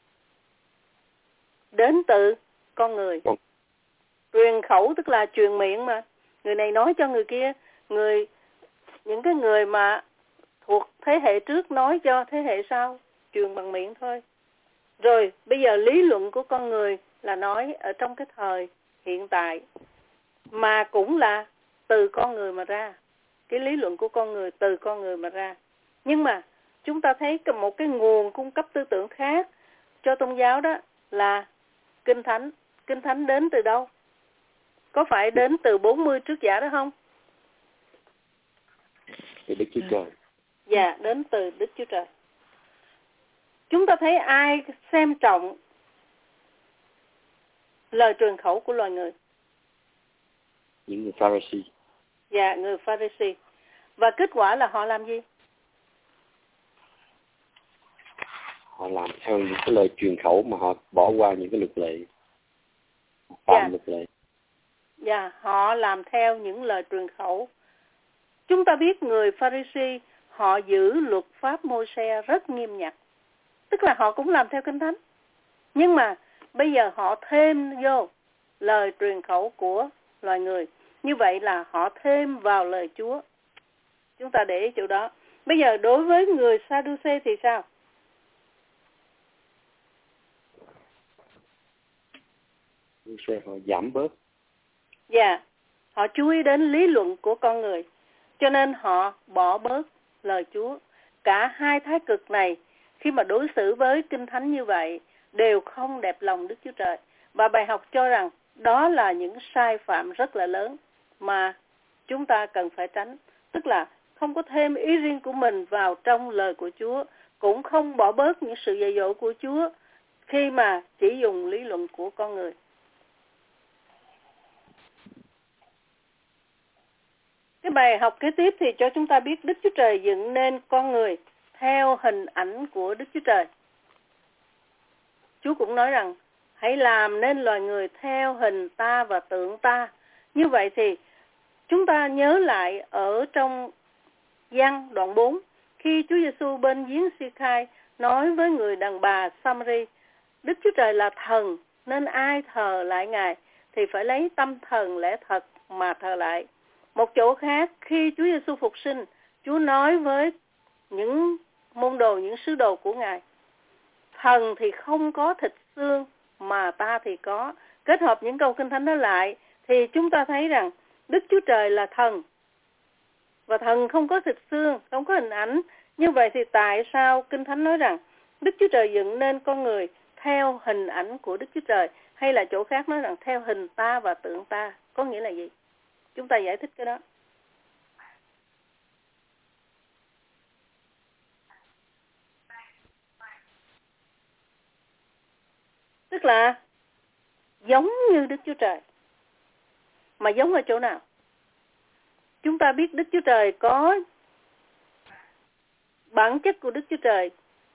Đến từ con người. Truyền khẩu tức là truyền miệng mà. Người này nói cho người kia, người những cái người mà thuộc thế hệ trước nói cho thế hệ sau, truyền bằng miệng thôi. Rồi bây giờ lý luận của con người là nói ở trong cái thời hiện tại, mà cũng là từ con người mà ra. Cái lý luận của con người từ con người mà ra. Nhưng mà chúng ta thấy một cái nguồn cung cấp tư tưởng khác cho tôn giáo đó là Kinh Thánh. Kinh Thánh đến từ đâu? Có phải đến từ bốn mươi trước giả đó không? Từ Đức Chúa Trời. Dạ, đến từ Đức Chúa Trời. Chúng ta thấy ai xem trọng lời truyền khẩu của loài người? Những người Pharisee. Dạ, người Pharisee. Và kết quả là họ làm gì? Họ làm theo những cái lời truyền khẩu mà họ bỏ qua những cái luật lệ. Phạm Dạ. luật lệ. Dạ, họ làm theo những lời truyền khẩu. Chúng ta biết người Pharisee họ giữ luật pháp Môi-se rất nghiêm ngặt. Tức là họ cũng làm theo Kinh Thánh. Nhưng mà bây giờ họ thêm vô lời truyền khẩu của loài người. Như vậy là họ thêm vào lời Chúa. Chúng ta để ý chỗ đó. Bây giờ đối với người Sa-đu-xê thì sao? Họ giảm bớt. Dạ, họ chú ý đến lý luận của con người. Cho nên họ bỏ bớt lời Chúa. Cả hai thái cực này khi mà đối xử với Kinh Thánh như vậy đều không đẹp lòng Đức Chúa Trời. Và bài học cho rằng đó là những sai phạm rất là lớn mà chúng ta cần phải tránh. Tức là không có thêm ý riêng của mình vào trong lời của Chúa, cũng không bỏ bớt những sự dạy dỗ của Chúa khi mà chỉ dùng lý luận của con người. Cái bài học kế tiếp thì cho chúng ta biết Đức Chúa Trời dựng nên con người theo hình ảnh của Đức Chúa Trời. Chúa cũng nói rằng hãy làm nên loài người theo hình ta và tượng ta. Như vậy thì chúng ta nhớ lại ở trong Giăng đoạn bốn, khi Chúa Giêsu bên giếng Si-khai nói với người đàn bà Samari, Đức Chúa Trời là thần nên ai thờ lại Ngài thì phải lấy tâm thần lẽ thật mà thờ lại. Một chỗ khác, khi Chúa Giêsu phục sinh, Chúa nói với những môn đồ, những sứ đồ của Ngài, thần thì không có thịt xương mà ta thì có. Kết hợp những câu Kinh Thánh đó lại thì chúng ta thấy rằng Đức Chúa Trời là thần và thần không có thịt xương, không có hình ảnh. Như vậy thì tại sao Kinh Thánh nói rằng Đức Chúa Trời dựng nên con người theo hình ảnh của Đức Chúa Trời, hay là chỗ khác nói rằng theo hình ta và tượng ta? Có nghĩa là gì? Chúng ta giải thích cái đó. Tức là giống như Đức Chúa Trời. Mà giống ở chỗ nào? Chúng ta biết Đức Chúa Trời có bản chất của Đức Chúa Trời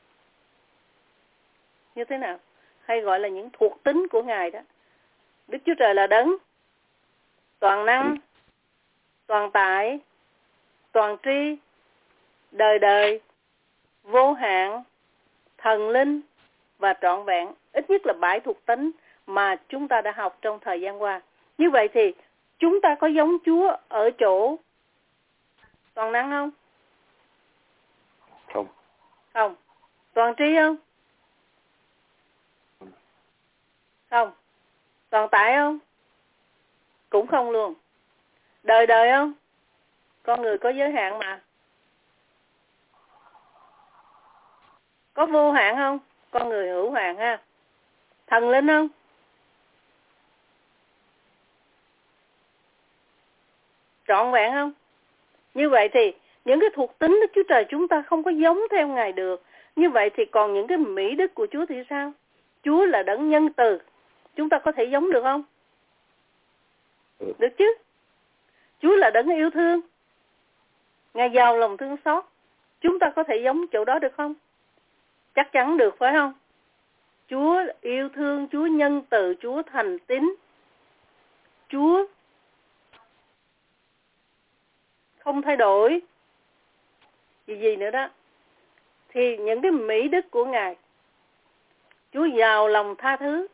như thế nào? Hay gọi là những thuộc tính của Ngài đó. Đức Chúa Trời là đấng toàn năng, toàn tại, toàn tri, đời đời, vô hạn, thần linh và trọn vẹn. Ít nhất là bảy thuộc tính mà chúng ta đã học trong thời gian qua. Như vậy thì chúng ta có giống Chúa ở chỗ toàn năng không? Không. Không. Toàn tri không? Không. Tồn tại không? Cũng không luôn. Đời đời không? Con người có giới hạn mà. Có vô hạn không? Con người hữu hạn ha. Thần linh không? Trọn vẹn không? Như vậy thì những cái thuộc tính Đức Chúa Trời chúng ta không có giống theo Ngài được. Như vậy thì còn những cái mỹ đức của Chúa thì sao? Chúa là đấng nhân từ. Chúng ta có thể giống được không? Được chứ. Chúa là đấng yêu thương. Ngài giàu lòng thương xót. Chúng ta có thể giống chỗ đó được không? Chắc chắn được phải không? Chúa yêu thương, Chúa nhân từ, Chúa thành tín. Chúa không thay đổi. Gì gì nữa đó. Thì những cái mỹ đức của Ngài, Chúa giàu lòng tha thứ,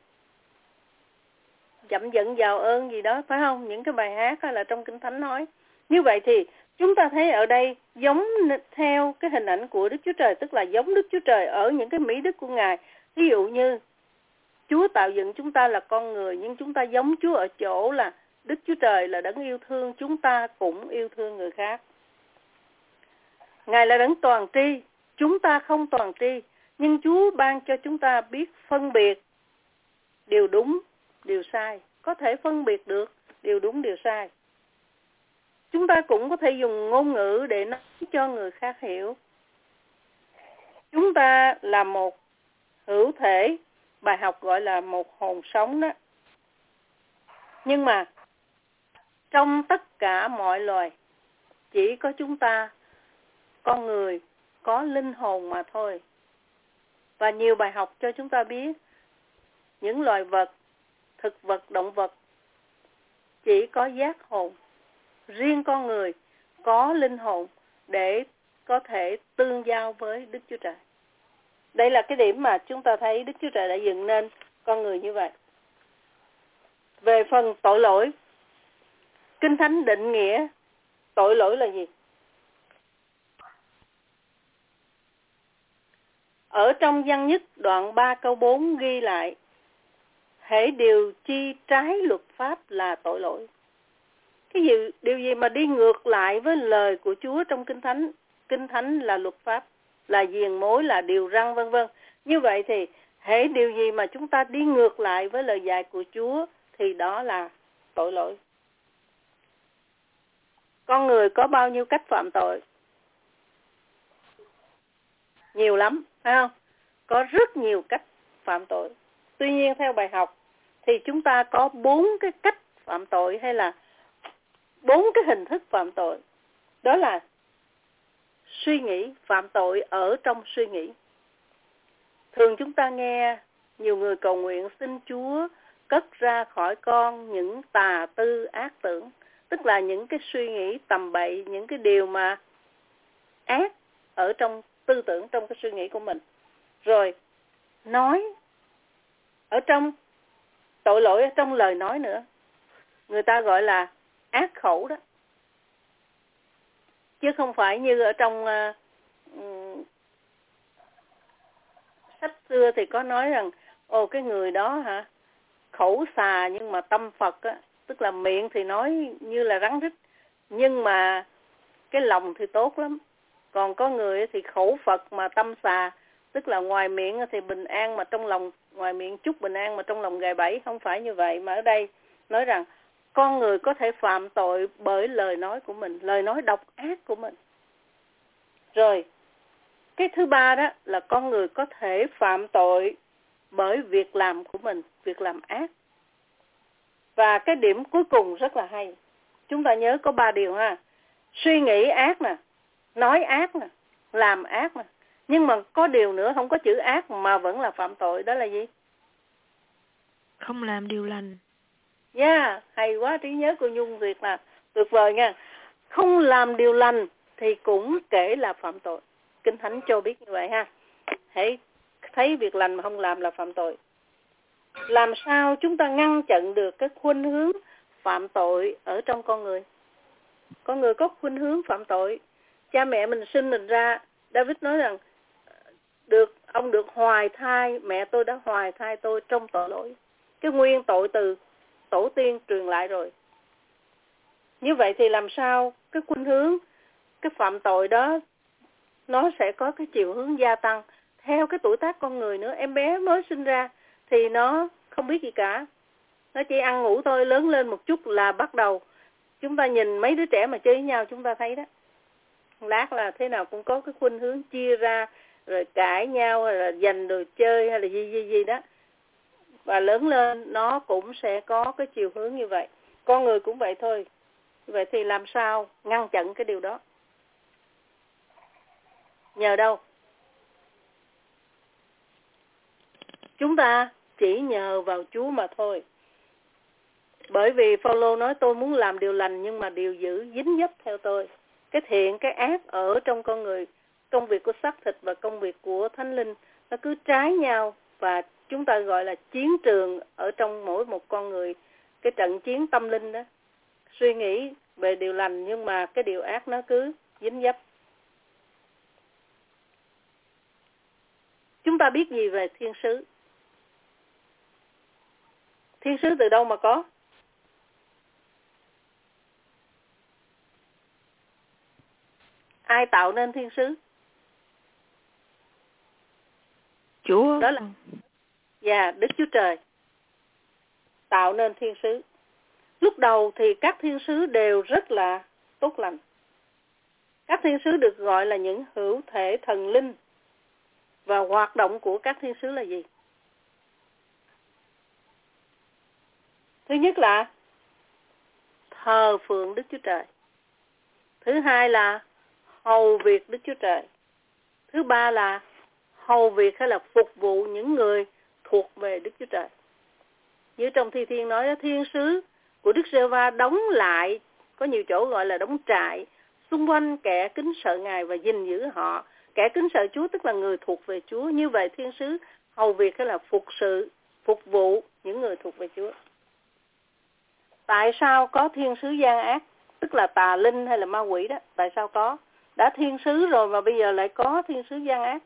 dậm dận giàu ơn gì đó, phải không? Những cái bài hát là trong Kinh Thánh nói. Như vậy thì chúng ta thấy ở đây giống theo cái hình ảnh của Đức Chúa Trời, tức là giống Đức Chúa Trời ở những cái mỹ đức của Ngài. Ví dụ như Chúa tạo dựng chúng ta là con người, nhưng chúng ta giống Chúa ở chỗ là Đức Chúa Trời là đấng yêu thương, chúng ta cũng yêu thương người khác. Ngài là đấng toàn tri, chúng ta không toàn tri, nhưng Chúa ban cho chúng ta biết phân biệt điều đúng, điều sai. Có thể phân biệt được điều đúng, điều sai. Chúng ta cũng có thể dùng ngôn ngữ để nói cho người khác hiểu. Chúng ta là một hữu thể, bài học gọi là một hồn sống đó. Nhưng mà trong tất cả mọi loài, chỉ có chúng ta, con người, có linh hồn mà thôi. Và nhiều bài học cho chúng ta biết, những loài vật, thực vật, động vật chỉ có giác hồn. Riêng con người có linh hồn để có thể tương giao với Đức Chúa Trời. Đây là cái điểm mà chúng ta thấy Đức Chúa Trời đã dựng nên con người như vậy. Về phần tội lỗi, Kinh Thánh định nghĩa tội lỗi là gì? Ở trong Văn Nhất đoạn ba câu bốn ghi lại, hễ điều chi trái luật pháp là tội lỗi. Cái gì, điều gì mà đi ngược lại với lời của Chúa trong Kinh Thánh? Kinh Thánh là luật pháp, là diền mối, là điều răn, vân vân. Như vậy thì hễ điều gì mà chúng ta đi ngược lại với lời dạy của Chúa thì đó là tội lỗi. Con người có bao nhiêu cách phạm tội? Nhiều lắm, phải không? Có rất nhiều cách phạm tội. Tuy nhiên theo bài học thì chúng ta có bốn cái cách phạm tội, hay là bốn cái hình thức phạm tội. Đó là suy nghĩ, phạm tội ở trong suy nghĩ. Thường chúng ta nghe nhiều người cầu nguyện xin Chúa cất ra khỏi con những tà tư ác tưởng, tức là những cái suy nghĩ tầm bậy, những cái điều mà ác ở trong tư tưởng, trong cái suy nghĩ của mình. Rồi nói ở trong tội lỗi, ở trong lời nói nữa. Người ta gọi là ác khẩu đó. Chứ không phải như ở trong uh, um, sách xưa thì có nói rằng ồ cái người đó hả, khẩu xà nhưng mà tâm Phật á, tức là miệng thì nói như là rắn rít, nhưng mà cái lòng thì tốt lắm. Còn có người thì khẩu Phật mà tâm xà, tức là ngoài miệng thì bình an mà trong lòng, ngoài miệng chút bình an mà trong lòng gài bẫy. Không phải như vậy, mà ở đây nói rằng con người có thể phạm tội bởi lời nói của mình, lời nói độc ác của mình. Rồi, cái thứ ba đó là con người có thể phạm tội bởi việc làm của mình, việc làm ác. Và cái điểm cuối cùng rất là hay. Chúng ta nhớ có ba điều ha. Suy nghĩ ác nè, nói ác nè, làm ác nè. Nhưng mà có điều nữa, không có chữ ác mà vẫn là phạm tội, đó là gì? Không làm điều lành. Yeah, hay quá, trí nhớ của Nhung Việt là tuyệt vời nha. Không làm điều lành thì cũng kể là phạm tội. Kinh Thánh cho biết như vậy ha. Hãy thấy việc lành mà không làm là phạm tội. Làm sao chúng ta ngăn chặn được cái khuynh hướng phạm tội ở trong con người? Con người có khuynh hướng phạm tội. Cha mẹ mình sinh mình ra, David nói rằng được ông được hoài thai, mẹ tôi đã hoài thai tôi trong tội lỗi. cái nguyên tội từ tổ tiên truyền lại rồi. Như vậy thì làm sao cái khuynh hướng, cái phạm tội đó nó sẽ có cái chiều hướng gia tăng theo cái tuổi tác con người nữa. Em bé mới sinh ra thì nó không biết gì cả, nó chỉ ăn ngủ thôi. Lớn lên một chút là bắt đầu, chúng ta nhìn mấy đứa trẻ mà chơi với nhau chúng ta thấy đó, lát là thế nào cũng có cái khuynh hướng chia ra, rồi cãi nhau, hay là giành đồ chơi, hay là gì gì gì đó. Và lớn lên nó cũng sẽ có cái chiều hướng như vậy. Con người cũng vậy thôi. Vậy thì làm sao ngăn chặn cái điều đó? Nhờ đâu? Chúng ta chỉ nhờ vào Chúa mà thôi. Bởi vì Phaolô nói tôi muốn làm điều lành nhưng mà điều dữ dính dấp theo tôi. Cái thiện, cái ác ở trong con người, công việc của xác thịt và công việc của thánh linh, nó cứ trái nhau. Và chúng ta gọi là chiến trường ở trong mỗi một con người. Cái trận chiến tâm linh đó. Suy nghĩ về điều lành nhưng mà cái điều ác nó cứ dính dấp. Chúng ta biết gì về thiên sứ? Thiên sứ từ đâu mà có? Ai tạo nên thiên sứ? Chúa. Đó là Dạ, Đức Chúa Trời tạo nên thiên sứ. Lúc đầu thì các thiên sứ đều rất là tốt lành. Các thiên sứ được gọi là những hữu thể thần linh. Và hoạt động của các thiên sứ là gì? Thứ nhất là thờ phượng Đức Chúa Trời. Thứ hai là hầu việc Đức Chúa Trời. Thứ ba là hầu việc hay là phục vụ những người thuộc về Đức Chúa Trời. Như trong Thi Thiên nói đó, thiên sứ của Đức Giê-hô-va đóng lại, có nhiều chỗ gọi là đóng trại, xung quanh kẻ kính sợ Ngài và gìn giữ họ. Kẻ kính sợ Chúa tức là người thuộc về Chúa. Như vậy thiên sứ hầu việc hay là phục sự, phục vụ những người thuộc về Chúa. Tại sao có thiên sứ gian ác, tức là tà linh hay là ma quỷ đó? Tại sao có? Đã thiên sứ rồi mà bây giờ lại có thiên sứ gian ác.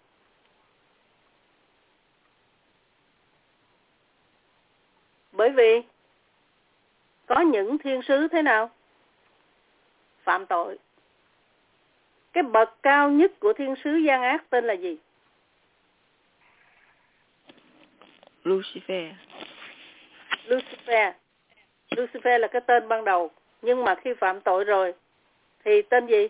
Bởi vì có những thiên sứ thế nào? Phạm tội. Cái bậc cao nhất của thiên sứ gian ác tên là gì? Lucifer. Lucifer. Lucifer là cái tên ban đầu. Nhưng mà khi phạm tội rồi thì tên gì?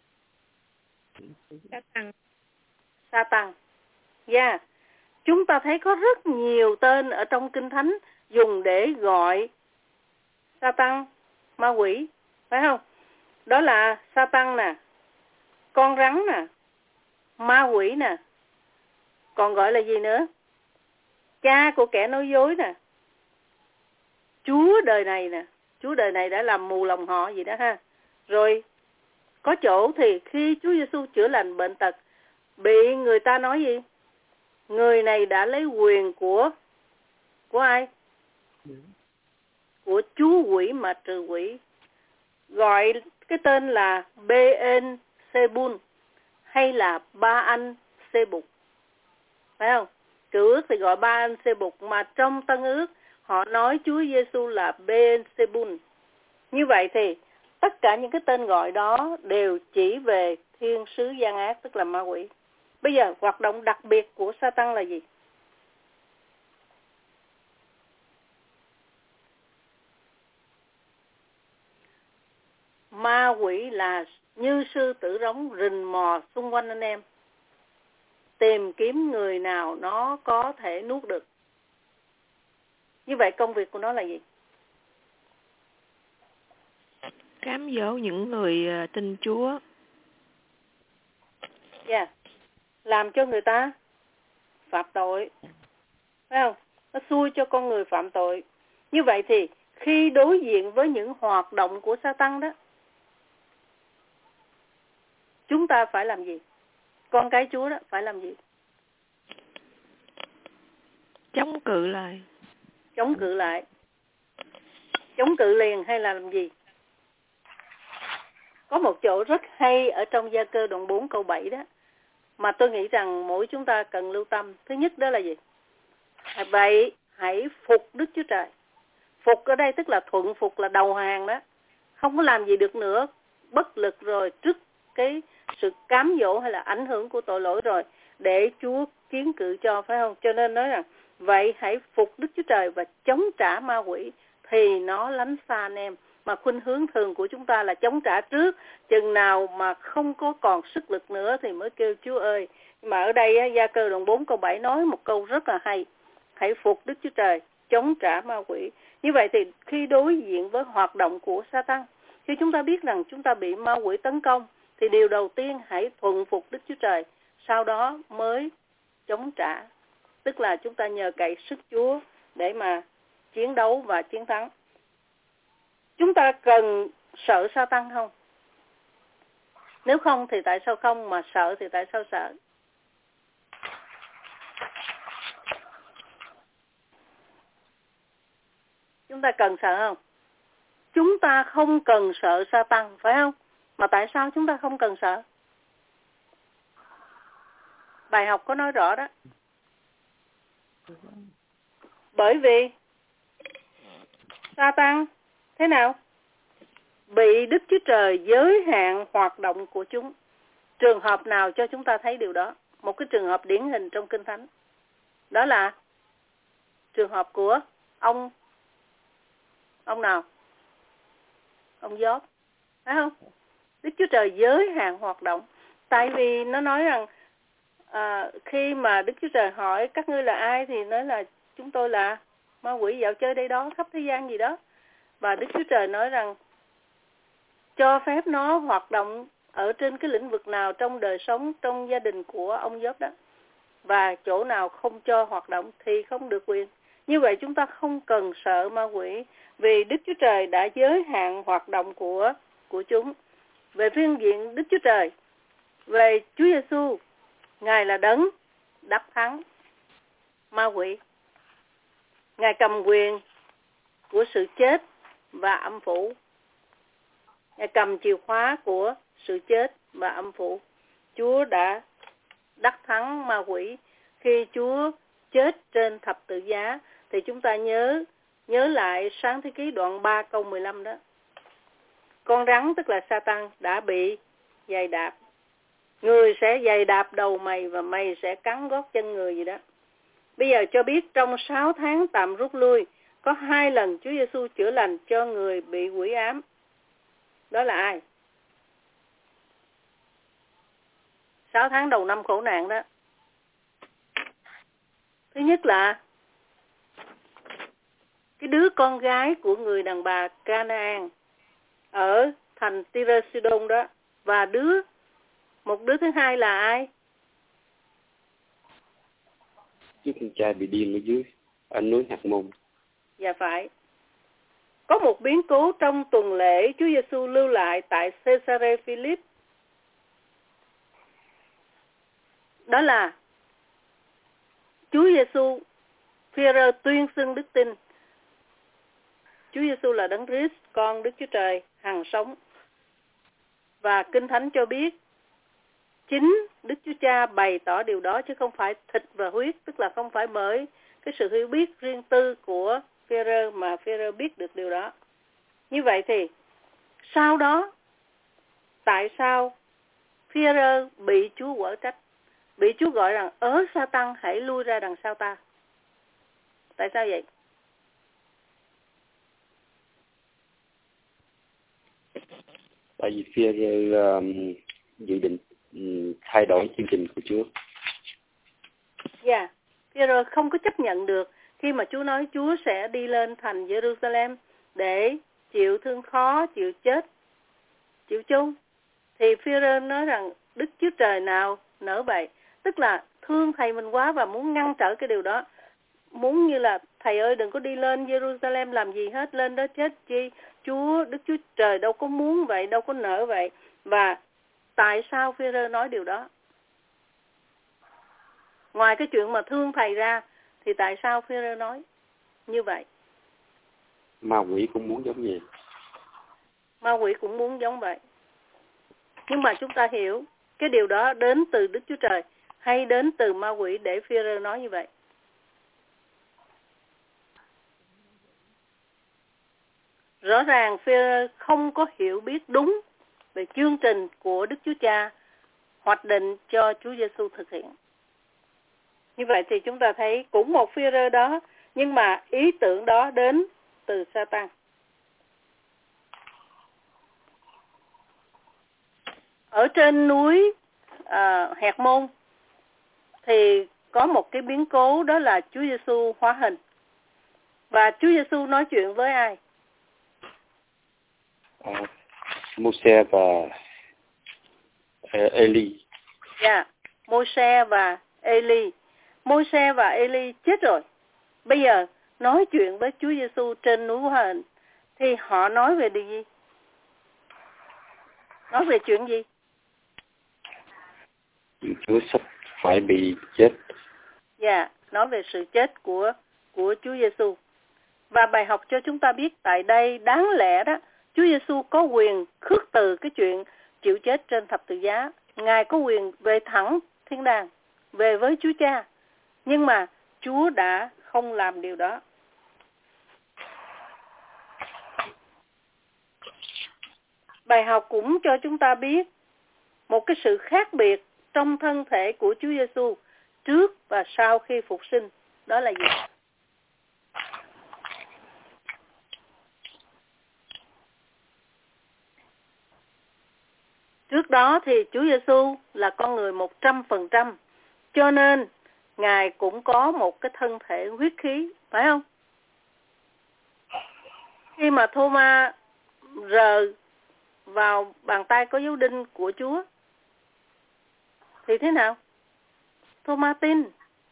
Satan. Satan. Yeah. Chúng ta thấy có rất nhiều tên ở trong Kinh Thánh dùng để gọi Satan, ma quỷ, phải không? Đó là Satan nè, con rắn nè, ma quỷ nè, còn gọi là gì nữa? Cha của kẻ nói dối nè, Chúa đời này nè, Chúa đời này đã làm mù lòng họ gì đó ha. Rồi có chỗ thì khi Chúa Giêsu chữa lành bệnh tật, bị người ta nói gì? Người này đã lấy quyền của của ai? Của Chúa quỷ mà trừ quỷ. Gọi cái tên là Beelzebul hay là Ba Anh Xê Bục. Phải không? Cựu ước thì gọi Ba Anh Xê Bục, mà trong Tân ước họ nói Chúa Giêsu là Beelzebul. Như vậy thì tất cả những cái tên gọi đó đều chỉ về thiên sứ gian ác, tức là ma quỷ. Bây giờ hoạt động đặc biệt của Satan là gì? Ma quỷ là như sư tử rống rình mò xung quanh anh em, tìm kiếm người nào nó có thể nuốt được. Như vậy công việc của nó là gì? Cám dỗ những người tin Chúa. Yeah. Làm cho người ta phạm tội. Phải không? Nó xui cho con người phạm tội. Như vậy thì khi đối diện với những hoạt động của Satan đó, chúng ta phải làm gì? Con cái Chúa đó phải làm gì? Chống cự lại. Chống cự lại. Chống cự liền hay là làm gì? Có một chỗ rất hay ở trong Gia Cơ đoạn bốn câu bảy đó, mà tôi nghĩ rằng mỗi chúng ta cần lưu tâm. Thứ nhất đó là gì? Vậy hãy phục Đức Chúa Trời. Phục ở đây tức là thuận phục, là đầu hàng đó. Không có làm gì được nữa, bất lực rồi trước cái sự cám dỗ hay là ảnh hưởng của tội lỗi rồi, để Chúa kiến cự cho, phải không? Cho nên nói rằng vậy hãy phục Đức Chúa Trời và chống trả ma quỷ thì nó lánh xa anh em. Mà khuynh hướng thường của chúng ta là chống trả trước, chừng nào mà không có còn sức lực nữa thì mới kêu Chúa ơi. Mà ở đây Gia Cơ đoạn bốn câu bảy nói một câu rất là hay: hãy phục Đức Chúa Trời, chống trả ma quỷ. Như vậy thì khi đối diện với hoạt động của Sa-tan, khi chúng ta biết rằng chúng ta bị ma quỷ tấn công, thì điều đầu tiên hãy thuận phục Đức Chúa Trời, sau đó mới chống trả. Tức là chúng ta nhờ cậy sức Chúa để mà chiến đấu và chiến thắng. Chúng ta cần sợ Sa-tan không? Nếu không thì tại sao không, mà sợ thì tại sao sợ? Chúng ta cần sợ không? Chúng ta không cần sợ Sa-tan, phải không? Mà tại sao chúng ta không cần sợ? Bài học có nói rõ đó. Bởi vì Sa-tan thế nào? Bị Đức Chúa Trời giới hạn hoạt động của chúng. Trường hợp nào cho chúng ta thấy điều đó? Một cái trường hợp điển hình trong Kinh Thánh, đó là trường hợp của ông ông nào? Ông Gióp, phải không? Đức Chúa Trời giới hạn hoạt động. Tại vì nó nói rằng à, khi mà Đức Chúa Trời hỏi các ngươi là ai, thì nói là chúng tôi là ma quỷ dạo chơi đây đó khắp thế gian gì đó. Và Đức Chúa Trời nói rằng cho phép nó hoạt động ở trên cái lĩnh vực nào trong đời sống, trong gia đình của ông Gióp đó. Và chỗ nào không cho hoạt động thì không được quyền. Như vậy chúng ta không cần sợ ma quỷ, vì Đức Chúa Trời đã giới hạn hoạt động của, của chúng. Về phương diện Đức Chúa Trời, về Chúa Giêsu, Ngài là đấng đắc thắng ma quỷ. Ngài cầm quyền của sự chết và âm phủ. Ngài cầm chìa khóa của sự chết và âm phủ. Chúa đã đắc thắng ma quỷ khi Chúa chết trên thập tự giá. Thì chúng ta nhớ nhớ lại Sáng Thế Ký đoạn ba câu mười lăm đó. Con rắn tức là Sa-tan đã bị giày đạp. Người sẽ giày đạp đầu mày và mày sẽ cắn gót chân người gì đó. Bây giờ cho biết trong sáu tháng tạm rút lui, có hai lần Chúa Giêsu chữa lành cho người bị quỷ ám. Đó là ai? Sáu tháng đầu năm khổ nạn đó. Thứ nhất là cái đứa con gái của người đàn bà Canaan ở thành Tyre-Sidon đó. Và đứa một đứa thứ hai là ai? Chứ con trai bị điên ở dưới, ở núi Hạt Môn. Dạ phải. Có một biến cố trong tuần lễ Chúa Giêsu lưu lại tại Caesarea Philip. Đó là Chúa Giêsu, Phi-e-rơ tuyên xưng đức tin. Chúa Giêsu là Đấng Christ, con Đức Chúa Trời hằng sống. Và Kinh Thánh cho biết chính Đức Chúa Cha bày tỏ điều đó, chứ không phải thịt và huyết, tức là không phải bởi cái sự hiểu biết riêng tư của Phi-e-rơ mà Phi-e-rơ biết được điều đó. Như vậy thì sau đó tại sao Phi-e-rơ bị Chúa quở trách, bị Chúa gọi rằng ớ Sa-tan hãy lui ra đằng sau ta? Tại sao vậy? Tại vì Phi-e-rơ um, dự định um, thay đổi chương trình của Chúa. Dạ, yeah. Phi-e-rơ không có chấp nhận được khi mà Chúa nói Chúa sẽ đi lên thành Jerusalem để chịu thương khó, chịu chết, chịu chung. Thì Phi-e-rơ nói rằng Đức Chúa Trời nào nỡ vậy? Tức là thương thầy mình quá và muốn ngăn trở cái điều đó. Muốn như là thầy ơi đừng có đi lên Jerusalem làm gì hết, lên đó chết chi. Chúa, Đức Chúa Trời đâu có muốn vậy, đâu có nỡ vậy. Và tại sao Phi-e-rơ nói điều đó? Ngoài cái chuyện mà thương thầy ra, thì tại sao Phi-e-rơ nói như vậy? Ma quỷ cũng muốn giống vậy. Ma quỷ cũng muốn giống vậy. Nhưng mà chúng ta hiểu cái điều đó đến từ Đức Chúa Trời hay đến từ ma quỷ để Phi-e-rơ nói như vậy? rõ ràng Phêrô không có hiểu biết đúng về chương trình của Đức Chúa Cha hoạch định cho Chúa Giêsu thực hiện. Như vậy thì chúng ta thấy cũng một Phêrô đó, nhưng mà ý tưởng đó đến từ Sa-tan. Ở trên núi à, Hẹt Môn thì có một cái biến cố, đó là Chúa Giêsu hóa hình. Và Chúa Giêsu nói chuyện với ai? À, Mô-se và Eli. Dạ, yeah, Mô-se và Eli. Mô-se và Eli chết rồi. Bây giờ nói chuyện với Chúa Giêsu trên núi hóa hình thì họ nói về điều gì? Nói về chuyện gì? Chúa sắp phải bị chết. Dạ, yeah, nói về sự chết của của Chúa Giêsu. Và bài học cho chúng ta biết tại đây đáng lẽ đó, Chúa Giêsu có quyền khước từ cái chuyện chịu chết trên thập tự giá. Ngài có quyền về thẳng thiên đàng, về với Chúa Cha. Nhưng mà Chúa đã không làm điều đó. Bài học cũng cho chúng ta biết một cái sự khác biệt trong thân thể của Chúa Giêsu trước và sau khi phục sinh. Đó là gì? Trước đó thì Chúa Giêsu là con người một trăm phần trăm, cho nên Ngài cũng có một cái thân thể huyết khí, phải không? Khi mà Thô-ma rờ vào bàn tay có dấu đinh của Chúa thì thế nào? Thô-ma tin.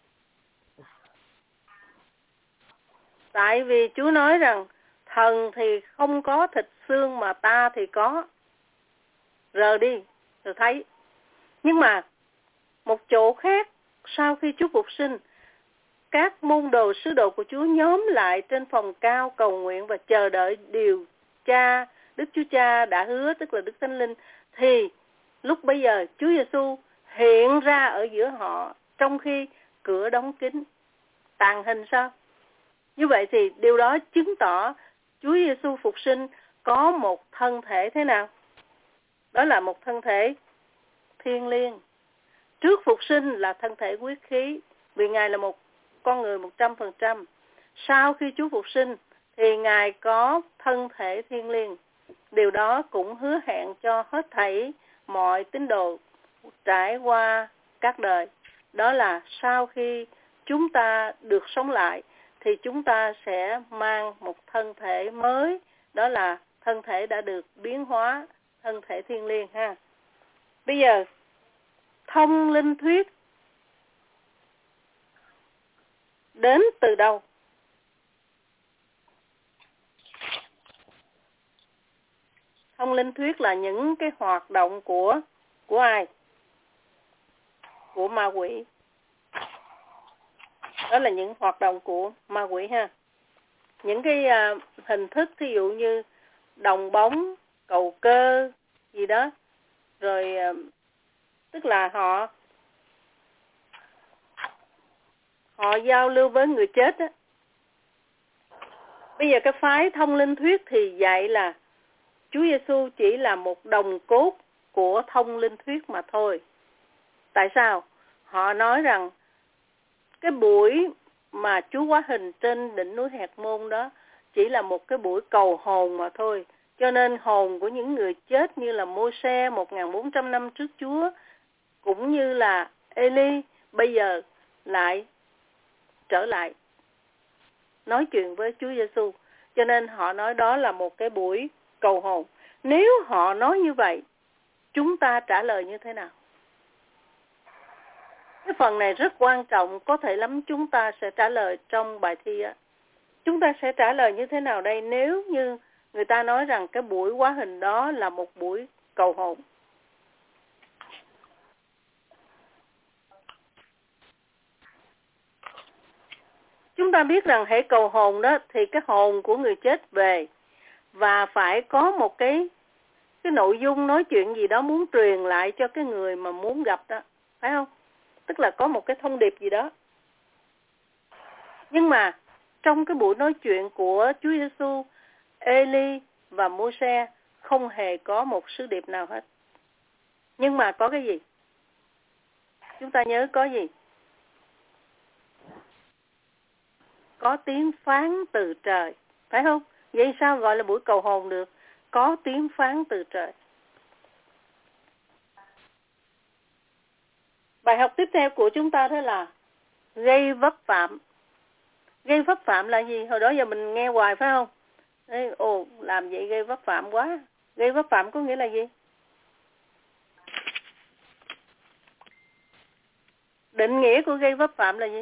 Tại vì Chúa nói rằng thần thì không có thịt xương mà ta thì có. Rờ đi, rồi thấy. Nhưng mà một chỗ khác, sau khi Chúa phục sinh, các môn đồ sứ đồ của Chúa nhóm lại trên phòng cao cầu nguyện và chờ đợi điều Cha, Đức Chúa Cha đã hứa, tức là Đức Thánh Linh. Thì lúc bấy giờ Chúa Giêsu hiện ra ở giữa họ trong khi cửa đóng kín. Tàng hình sao? Như vậy thì điều đó chứng tỏ Chúa Giêsu phục sinh có một thân thể thế nào? Đó là một thân thể thiêng liêng. Trước phục sinh là thân thể huyết khí, vì Ngài là một con người một trăm phần trăm. Sau khi Chúa phục sinh thì Ngài có thân thể thiêng liêng. Điều đó cũng hứa hẹn cho hết thảy mọi tín đồ trải qua các đời. Đó là sau khi chúng ta được sống lại thì chúng ta sẽ mang một thân thể mới, đó là thân thể đã được biến hóa, thân thể thiêng liêng ha. Bây giờ thông linh thuyết đến từ đâu? Thông linh thuyết là những cái hoạt động của của ai? Của ma quỷ. Đó là những hoạt động của ma quỷ ha. Những cái uh, hình thức thí dụ như đồng bóng, cầu cơ gì đó. Rồi uh, tức là họ họ giao lưu với người chết á. Bây giờ cái phái thông linh thuyết thì dạy là Chúa Giêsu chỉ là một đồng cốt của thông linh thuyết mà thôi. Tại sao? Họ nói rằng cái buổi mà Chúa hóa hình trên đỉnh núi Hẹt Môn đó chỉ là một cái buổi cầu hồn mà thôi. Cho nên hồn của những người chết như là Mô-se một nghìn bốn trăm năm trước Chúa, cũng như là Eli, bây giờ lại trở lại nói chuyện với Chúa Giêsu. Cho nên họ nói đó là một cái buổi cầu hồn. Nếu họ nói như vậy, chúng ta trả lời như thế nào? Cái phần này rất quan trọng, có thể lắm chúng ta sẽ trả lời trong bài thi á. Chúng ta sẽ trả lời như thế nào đây nếu như người ta nói rằng cái buổi hóa hình đó là một buổi cầu hồn? Chúng ta biết rằng hễ cầu hồn đó thì cái hồn của người chết về và phải có một cái cái nội dung nói chuyện gì đó muốn truyền lại cho cái người mà muốn gặp đó, phải không? Tức là có một cái thông điệp gì đó. Nhưng mà trong cái buổi nói chuyện của Chúa Giêsu Eli và Môi-se không hề có một sứ điệp nào hết. Nhưng mà có cái gì? Chúng ta nhớ có gì? Có tiếng phán từ trời, phải không? Vậy sao gọi là buổi cầu hồn được? Có tiếng phán từ trời. Bài học tiếp theo của chúng ta đó là gây vấp phạm. Gây vấp phạm là gì? Hồi đó giờ mình nghe hoài phải không? Ê, ồ, làm vậy gây vấp phạm quá. Gây vấp phạm có nghĩa là gì? Định nghĩa của gây vấp phạm là gì?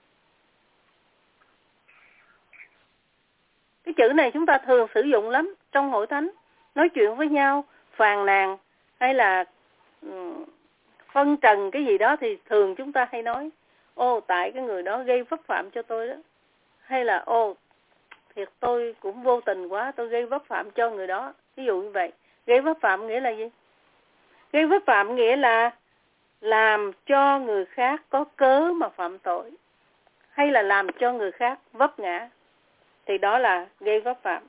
Cái chữ này chúng ta thường sử dụng lắm trong hội thánh. Nói chuyện với nhau, phàn nàn hay là um, phân trần cái gì đó thì thường chúng ta hay nói: ô, tại cái người đó gây vấp phạm cho tôi đó. Hay là ô, thiệt tôi cũng vô tình quá, tôi gây vấp phạm cho người đó. Ví dụ như vậy. Gây vấp phạm nghĩa là gì? Gây vấp phạm nghĩa là làm cho người khác có cớ mà phạm tội, hay là làm cho người khác vấp ngã, thì đó là gây vấp phạm.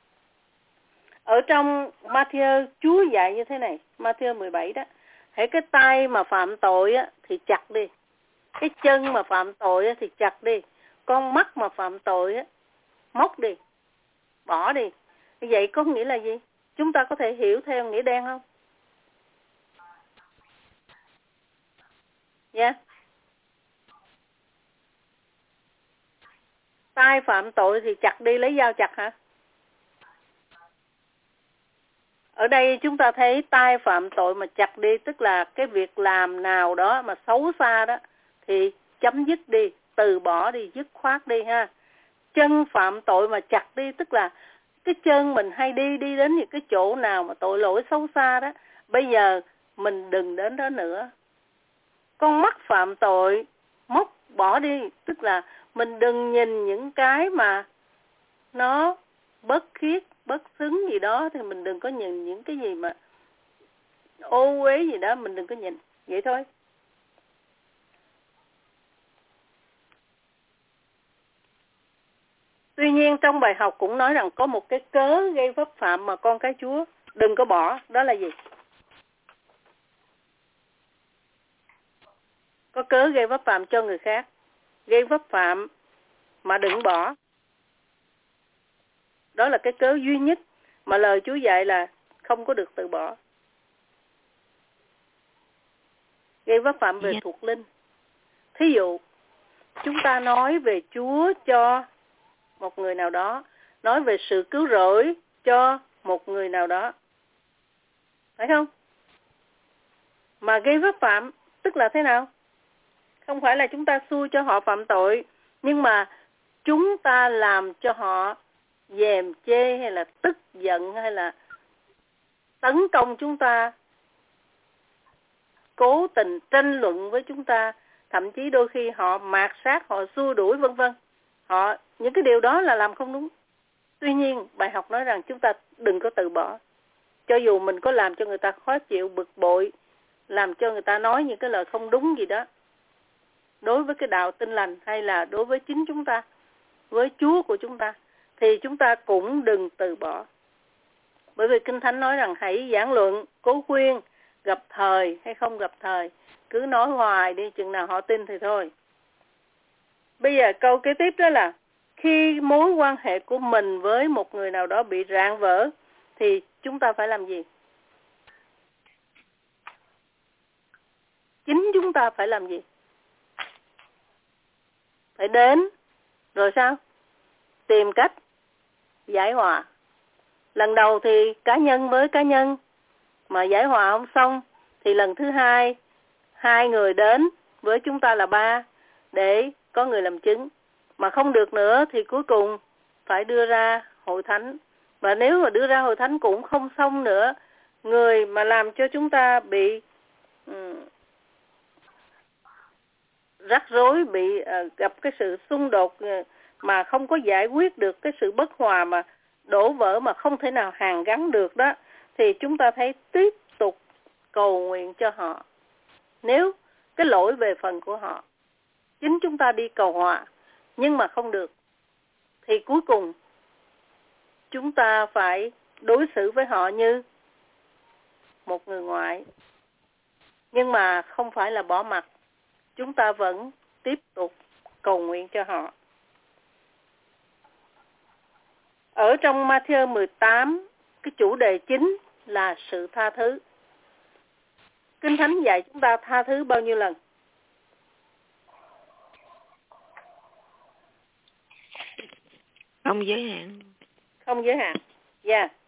Ở trong Ma-thi-ơ, Chúa dạy như thế này, Ma-thi-ơ mười bảy đó: hễ cái tay mà phạm tội á, thì chặt đi. Cái chân mà phạm tội á, thì chặt đi. Con mắt mà phạm tội á, móc đi, bỏ đi. Vậy có nghĩa là gì? Chúng ta có thể hiểu theo nghĩa đen không? Dạ. Yeah. Tay phạm tội thì chặt đi, lấy dao chặt hả? Ở đây chúng ta thấy tay phạm tội mà chặt đi, tức là cái việc làm nào đó mà xấu xa đó thì chấm dứt đi, từ bỏ đi, dứt khoát đi ha. Chân phạm tội mà chặt đi, tức là cái chân mình hay đi, đi đến những cái chỗ nào mà tội lỗi xấu xa đó, bây giờ mình đừng đến đó nữa. Con mắt phạm tội, móc bỏ đi, tức là mình đừng nhìn những cái mà nó bất khiết, bất xứng gì đó, thì mình đừng có nhìn những cái gì mà ô uế gì đó, mình đừng có nhìn. Vậy thôi. Tuy nhiên trong bài học cũng nói rằng có một cái cớ gây vấp phạm mà con cái Chúa đừng có bỏ. Đó là gì? Có cớ gây vấp phạm cho người khác, gây vấp phạm mà đừng bỏ. Đó là cái cớ duy nhất mà lời Chúa dạy là không có được từ bỏ. Gây vấp phạm về thuộc linh. Thí dụ, chúng ta nói về Chúa cho một người nào đó, nói về sự cứu rỗi cho một người nào đó, phải không? Mà gây vấp phạm tức là thế nào? Không phải là chúng ta xui cho họ phạm tội, nhưng mà chúng ta làm cho họ dèm chê hay là tức giận hay là tấn công chúng ta, cố tình tranh luận với chúng ta, thậm chí đôi khi họ mạt sát, họ xua đuổi vân vân. Họ những cái điều đó là làm không đúng. Tuy nhiên bài học nói rằng chúng ta đừng có từ bỏ. Cho dù mình có làm cho người ta khó chịu, bực bội, làm cho người ta nói những cái lời không đúng gì đó, đối với cái đạo Tin Lành hay là đối với chính chúng ta, với Chúa của chúng ta, thì chúng ta cũng đừng từ bỏ. Bởi vì Kinh Thánh nói rằng hãy giảng luận, cố khuyên, gặp thời hay không gặp thời, cứ nói hoài đi, chừng nào họ tin thì thôi. Bây giờ câu kế tiếp đó là khi mối quan hệ của mình với một người nào đó bị rạn vỡ thì chúng ta phải làm gì? Chính chúng ta phải làm gì? Phải đến, rồi sao? Tìm cách giải hòa. Lần đầu thì cá nhân với cá nhân, mà giải hòa không xong thì lần thứ hai hai người đến với chúng ta là ba để có người làm chứng. Mà không được nữa thì cuối cùng phải đưa ra hội thánh. Và nếu mà đưa ra hội thánh cũng không xong nữa, người mà làm cho chúng ta bị um, rắc rối, bị uh, gặp cái sự xung đột uh, mà không có giải quyết được cái sự bất hòa, mà đổ vỡ mà không thể nào hàn gắn được đó, thì chúng ta thấy tiếp tục cầu nguyện cho họ. Nếu cái lỗi về phần của họ, chính chúng ta đi cầu hòa nhưng mà không được, thì cuối cùng chúng ta phải đối xử với họ như một người ngoại. Nhưng mà không phải là bỏ mặc. Chúng ta vẫn tiếp tục cầu nguyện cho họ. Ở trong Ma-thi-ơ mười tám, cái chủ đề chính là sự tha thứ. Kinh Thánh dạy chúng ta tha thứ bao nhiêu lần? Không giới hạn. Không giới hạn. Dạ. Yeah.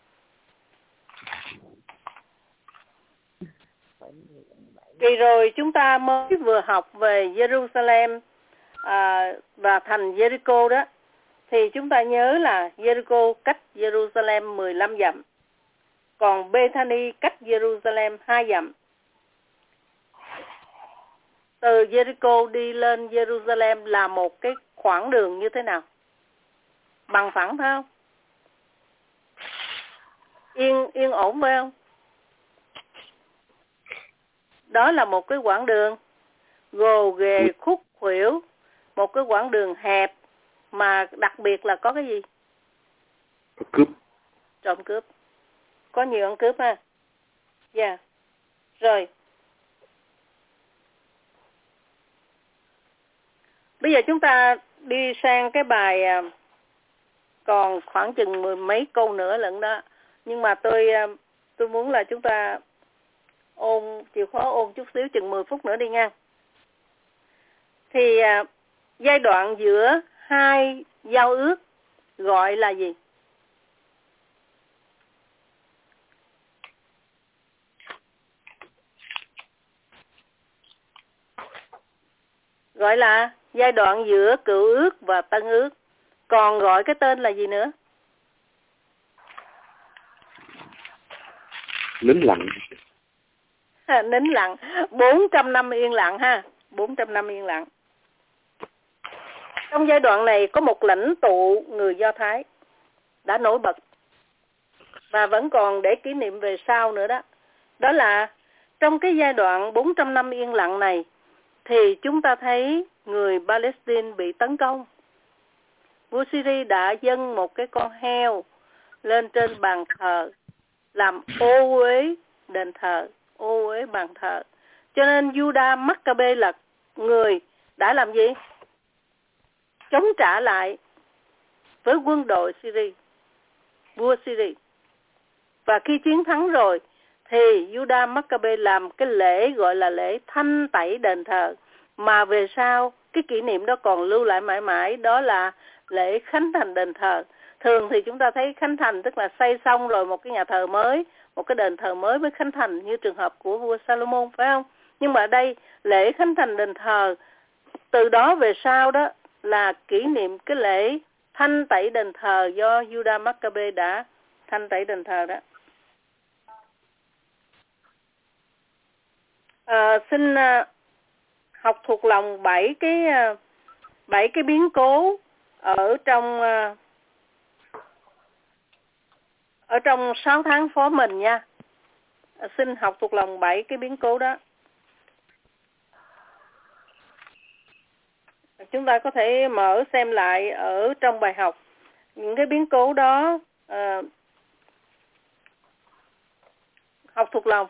Kỳ rồi chúng ta mới vừa học về Jerusalem à, và thành Jericho đó. Thì chúng ta nhớ là Jericho cách Jerusalem mười lăm dặm. Còn Bethany cách Jerusalem hai dặm. Từ Jericho đi lên Jerusalem là một cái khoảng đường như thế nào? Bằng phẳng phải không? Yên, yên ổn phải không? Đó là một cái quãng đường gồ ghề khúc khuỷu, một cái quãng đường hẹp mà đặc biệt là có cái gì? Cướp. Trộm cướp. Có nhiều ăn cướp ha. Dạ. Yeah. Rồi. Bây giờ chúng ta đi sang cái bài còn khoảng chừng mười mấy câu nữa lận đó. Nhưng mà tôi tôi muốn là chúng ta ôn chịu khó ôn chút xíu, chừng mười phút nữa đi nha. Thì à, giai đoạn giữa hai giao ước gọi là gì? Gọi là giai đoạn giữa cựu ước và tân ước. Còn gọi cái tên là gì nữa? Nín lặng. À, nín lặng. bốn trăm năm yên lặng ha. bốn trăm năm yên lặng. Trong giai đoạn này có một lãnh tụ người Do Thái đã nổi bật và vẫn còn để kỷ niệm về sau nữa đó. Đó là trong cái giai đoạn bốn trăm năm yên lặng này thì chúng ta thấy người Palestine bị tấn công. Vua Syria đã dâng một cái con heo lên trên bàn thờ làm ô uế đền thờ, ô uế bàn thờ. Cho nên Judah Maccabe là người đã làm gì? Chống trả lại với quân đội Syria, vua Syria. Và khi chiến thắng rồi thì Judah Maccabe làm cái lễ gọi là lễ thanh tẩy đền thờ, mà về sau cái kỷ niệm đó còn lưu lại mãi mãi, đó là lễ khánh thành đền thờ. Thường thì chúng ta thấy khánh thành tức là xây xong rồi một cái nhà thờ mới, một cái đền thờ mới mới khánh thành, như trường hợp của vua Salomon, phải không? Nhưng mà ở đây lễ khánh thành đền thờ, từ đó về sau đó là kỷ niệm cái lễ thanh tẩy đền thờ do Judah Maccabe đã thanh tẩy đền thờ đó. À, xin uh, học thuộc lòng bảy cái uh, bảy cái biến cố ở trong uh, ở trong sáu tháng phó mình nha. À, xin học thuộc lòng bảy cái biến cố đó. Chúng ta có thể mở xem lại ở trong bài học những cái biến cố đó, uh, học thuộc lòng.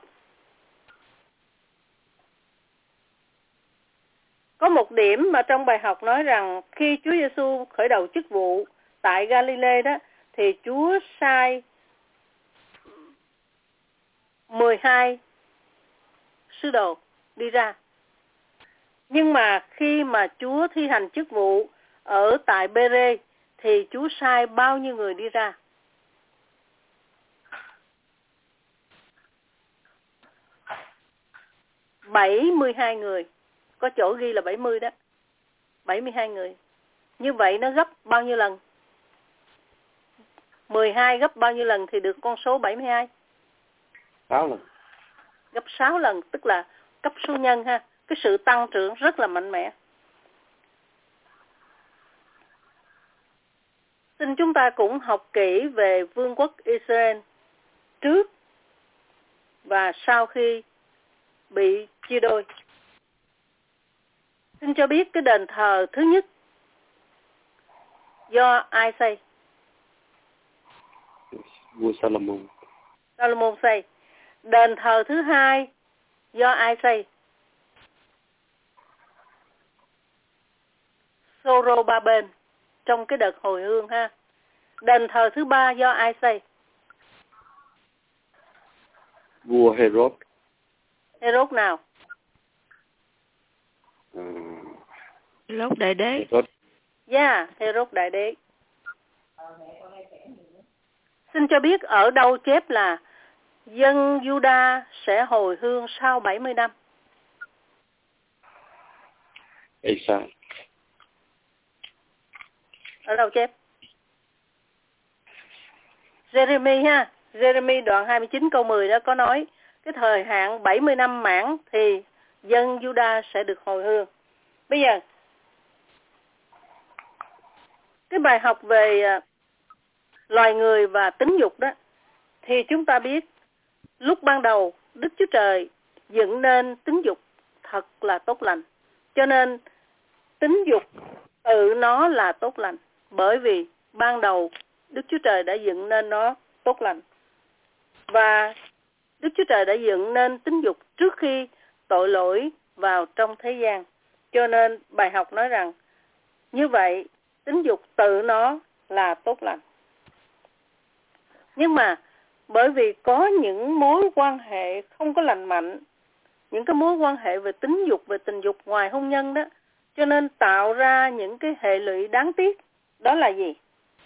Có một điểm mà trong bài học nói rằng khi Chúa Giêsu khởi đầu chức vụ tại Galilee đó thì Chúa sai mười hai sứ đồ đi ra. Nhưng mà khi mà Chúa thi hành chức vụ ở tại Bê-rê thì Chúa sai bao nhiêu người đi ra? bảy mươi hai người. Có chỗ ghi là bảy mươi đó. bảy mươi hai người. Như vậy nó gấp bao nhiêu lần? mười hai gấp bao nhiêu lần thì được con số bảy mươi hai? sáu lần. Gấp sáu lần, tức là cấp số nhân ha. Cái sự tăng trưởng rất là mạnh mẽ. Xin chúng ta cũng học kỹ về vương quốc Israel trước và sau khi bị chia đôi. Xin cho biết cái đền thờ thứ nhất do ai xây? Vua Salomon. Salomon xây. Đền thờ thứ hai do ai xây? Sorobaben trong cái đợt hồi hương ha. Đền thờ thứ ba do ai xây? Vua Herod. Herod nào? Uh, Herod đại đế. Herod. Yeah, Herod đại đế. Xin cho biết ở đâu chép là dân Juda sẽ hồi hương sau bảy mươi năm? Esa. Ở đâu chép? Jeremy ha. Jeremy đoạn hai mươi chín câu mười đó có nói cái thời hạn bảy mươi năm mãn thì dân Juda sẽ được hồi hương. Bây giờ cái bài học về loài người và tính dục đó thì chúng ta biết lúc ban đầu Đức Chúa Trời dựng nên tính dục thật là tốt lành. Cho nên tính dục tự nó là tốt lành, bởi vì ban đầu Đức Chúa Trời đã dựng nên nó tốt lành. Và Đức Chúa Trời đã dựng nên tính dục trước khi tội lỗi vào trong thế gian. Cho nên bài học nói rằng như vậy tính dục tự nó là tốt lành. Nhưng mà bởi vì có những mối quan hệ không có lành mạnh, những cái mối quan hệ về tính dục, về tình dục ngoài hôn nhân đó, cho nên tạo ra những cái hệ lụy đáng tiếc. Đó là gì?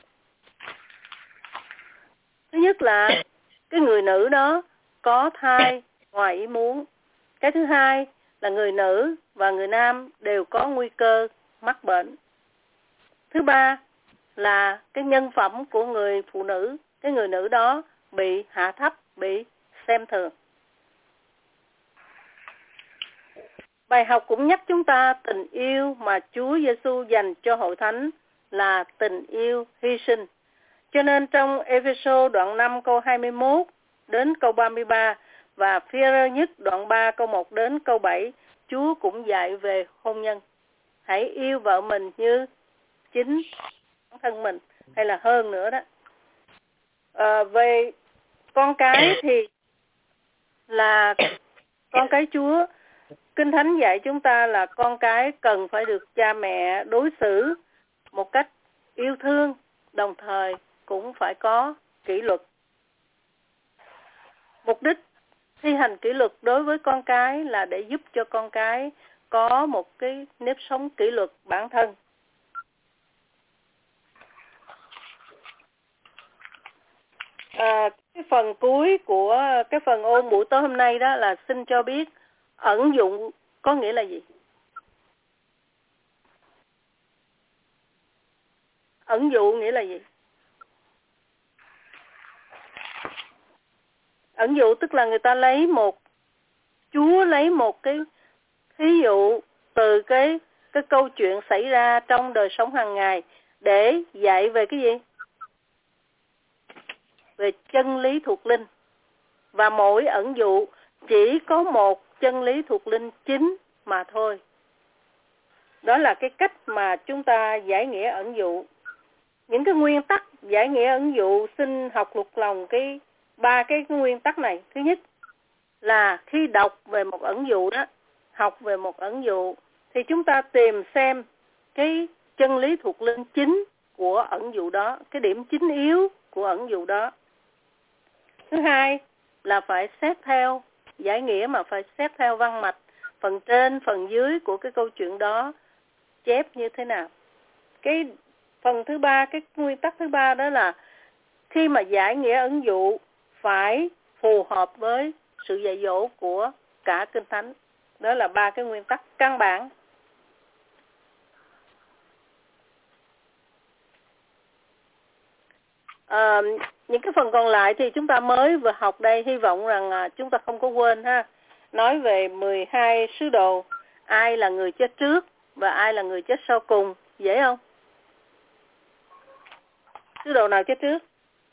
Thứ nhất là cái người nữ đó có thai ngoài ý muốn. Cái thứ hai là người nữ và người nam đều có nguy cơ mắc bệnh. Thứ ba là cái nhân phẩm của người phụ nữ, cái người nữ đó bị hạ thấp, bị xem thường. Bài học cũng nhắc chúng ta tình yêu mà Chúa Giêsu dành cho hội thánh là tình yêu hy sinh. Cho nên trong Ê-phê-sô đoạn năm câu hai mươi mốt đến câu ba mươi ba và Phi-e-rơ nhất đoạn ba câu một đến câu bảy, Chúa cũng dạy về hôn nhân. Hãy yêu vợ mình như chính bản thân mình, hay là hơn nữa đó. À, về con cái thì là con cái Chúa. Kinh Thánh dạy chúng ta là con cái cần phải được cha mẹ đối xử một cách yêu thương, đồng thời cũng phải có kỷ luật. Mục đích thi hành kỷ luật đối với con cái là để giúp cho con cái có một cái nếp sống kỷ luật bản thân. À, cái phần cuối của cái phần ôn buổi tối hôm nay đó là xin cho biết ẩn dụ có nghĩa là gì? Ẩn dụ nghĩa là gì? Ẩn dụ tức là người ta lấy một, Chúa lấy một cái thí dụ từ cái cái câu chuyện xảy ra trong đời sống hàng ngày để dạy về cái gì? Về chân lý thuộc linh. Và mỗi ẩn dụ chỉ có một chân lý thuộc linh chính mà thôi. Đó là cái cách mà chúng ta giải nghĩa ẩn dụ. Những cái nguyên tắc giải nghĩa ẩn dụ xin học thuộc lòng cái ba cái nguyên tắc này. Thứ nhất là khi đọc về một ẩn dụ đó, học về một ẩn dụ thì chúng ta tìm xem cái chân lý thuộc linh chính của ẩn dụ đó, cái điểm chính yếu của ẩn dụ đó. Thứ hai là phải xét theo giải nghĩa, mà phải xét theo văn mạch, phần trên, phần dưới của cái câu chuyện đó chép như thế nào. Cái phần thứ ba, cái nguyên tắc thứ ba đó là khi mà giải nghĩa ẩn dụ phải phù hợp với sự dạy dỗ của cả Kinh Thánh. Đó là ba cái nguyên tắc căn bản. À, những cái phần còn lại thì chúng ta mới vừa học đây, hy vọng rằng à, chúng ta không có quên ha. Nói về mười hai sứ đồ, ai là người chết trước và ai là người chết sau cùng, dễ không? Sứ đồ nào chết trước?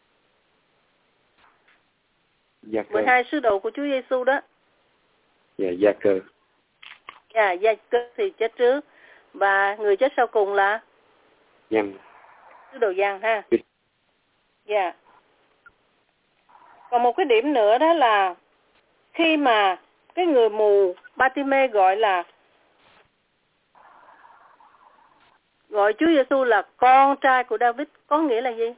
Gia cơ. mười hai sứ đồ của Chúa Giêsu đó. Dạ, Gia cơ. Dạ, Gia cơ thì chết trước. Và người chết sau cùng là? Giăng. Sứ đồ Giăng ha. Dạ. Còn một cái điểm nữa đó là khi mà cái người mù Ba-ti-mê gọi là gọi Chúa Giêsu là con trai của David, có nghĩa là gì?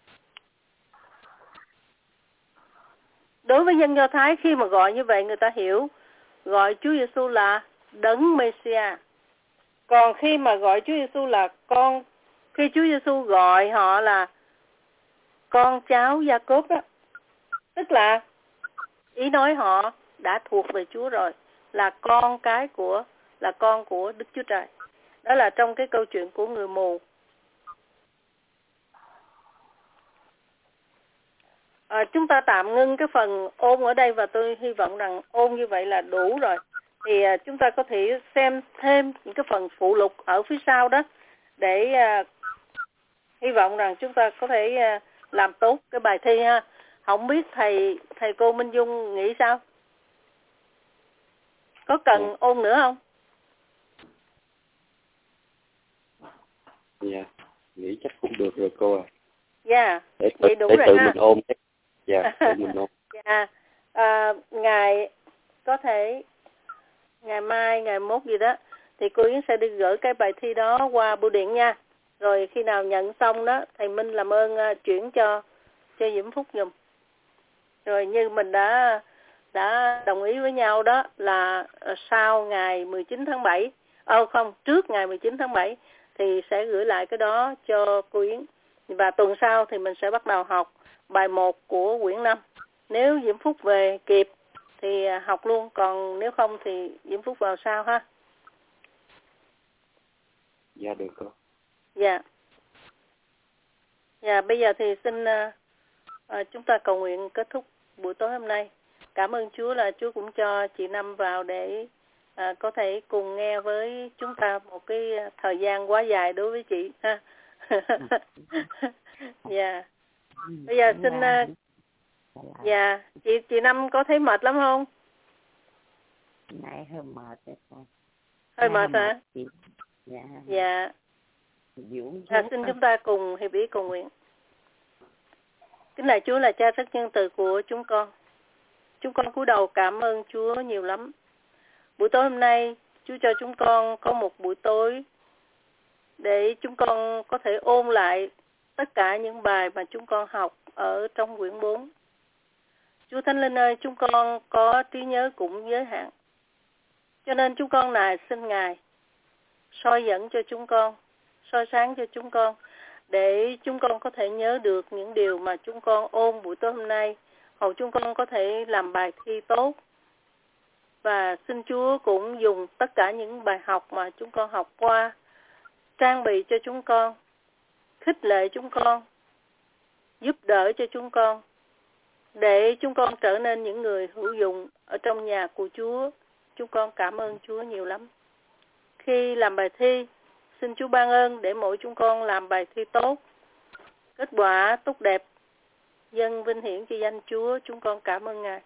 Đối với dân Do Thái, khi mà gọi như vậy người ta hiểu gọi Chúa Giêsu là Đấng Messiah. Còn khi mà gọi Chúa Giêsu là con, khi Chúa Giêsu gọi họ là con cháu Gia-cốp đó, tức là ý nói họ đã thuộc về Chúa rồi, là con cái của, là con của Đức Chúa Trời. Đó là trong cái câu chuyện của người mù. À, chúng ta tạm ngưng cái phần ôn ở đây và tôi hy vọng rằng ôn như vậy là đủ rồi. Thì à, chúng ta có thể xem thêm những cái phần phụ lục ở phía sau đó để à, hy vọng rằng chúng ta có thể à, làm tốt cái bài thi ha. Không biết thầy thầy cô Minh Dung nghĩ sao? Có cần yeah. ôn nữa không? Dạ, yeah. Nghĩ chắc cũng được rồi cô à. Dạ, yeah. Để, vậy đủ để rồi tự ha. mình ôn. Dạ, yeah, tự mình ôn. Dạ, yeah. à, ngày có thể ngày mai, ngày mốt gì đó thì cô Yến sẽ đi gửi cái bài thi đó qua bưu điện nha. Rồi khi nào nhận xong đó, thầy Minh làm ơn uh, chuyển cho cho Diễm Phúc giùm. Rồi như mình đã đã đồng ý với nhau đó là uh, sau ngày mười chín tháng bảy, ờ không, trước ngày mười chín tháng bảy thì sẽ gửi lại cái đó cho cô Yến. Và tuần sau thì mình sẽ bắt đầu học bài một của quyển năm. Nếu Diễm Phúc về kịp thì học luôn, còn nếu không thì Diễm Phúc vào sau ha. Dạ được cô. Dạ. Dạ bây giờ thì xin uh, uh, chúng ta cầu nguyện kết thúc buổi tối hôm nay. Cảm ơn Chúa là Chúa cũng cho chị Năm vào để uh, có thể cùng nghe với chúng ta một cái thời gian quá dài đối với chị ha. Dạ. Bây giờ xin uh, dạ, chị chị Năm có thấy mệt lắm không? Này hơi mệt đấy con. Hơi mệt hả? Dạ. Dạ. À, xin chúng ta cùng hiệp ý cầu nguyện. Kính lạy Chúa là Cha rất nhân từ của chúng con. Chúng con cúi đầu cảm ơn Chúa nhiều lắm. Buổi tối hôm nay, Chúa cho chúng con có một buổi tối để chúng con có thể ôn lại tất cả những bài mà chúng con học ở trong quyển bốn. Chúa Thánh Linh ơi, chúng con có trí nhớ cũng giới hạn. Cho nên chúng con nài xin Ngài soi dẫn cho chúng con, soi sáng cho chúng con, để chúng con có thể nhớ được những điều mà chúng con ôn buổi tối hôm nay, hầu chúng con có thể làm bài thi tốt. Và xin Chúa cũng dùng tất cả những bài học mà chúng con học qua, trang bị cho chúng con, khích lệ chúng con, giúp đỡ cho chúng con, để chúng con trở nên những người hữu dụng ở trong nhà của Chúa. Chúng con cảm ơn Chúa nhiều lắm. Khi làm bài thi, xin Chúa ban ơn để mỗi chúng con làm bài thi tốt, kết quả tốt đẹp, dâng vinh hiển cho danh Chúa. Chúng con cảm ơn Ngài.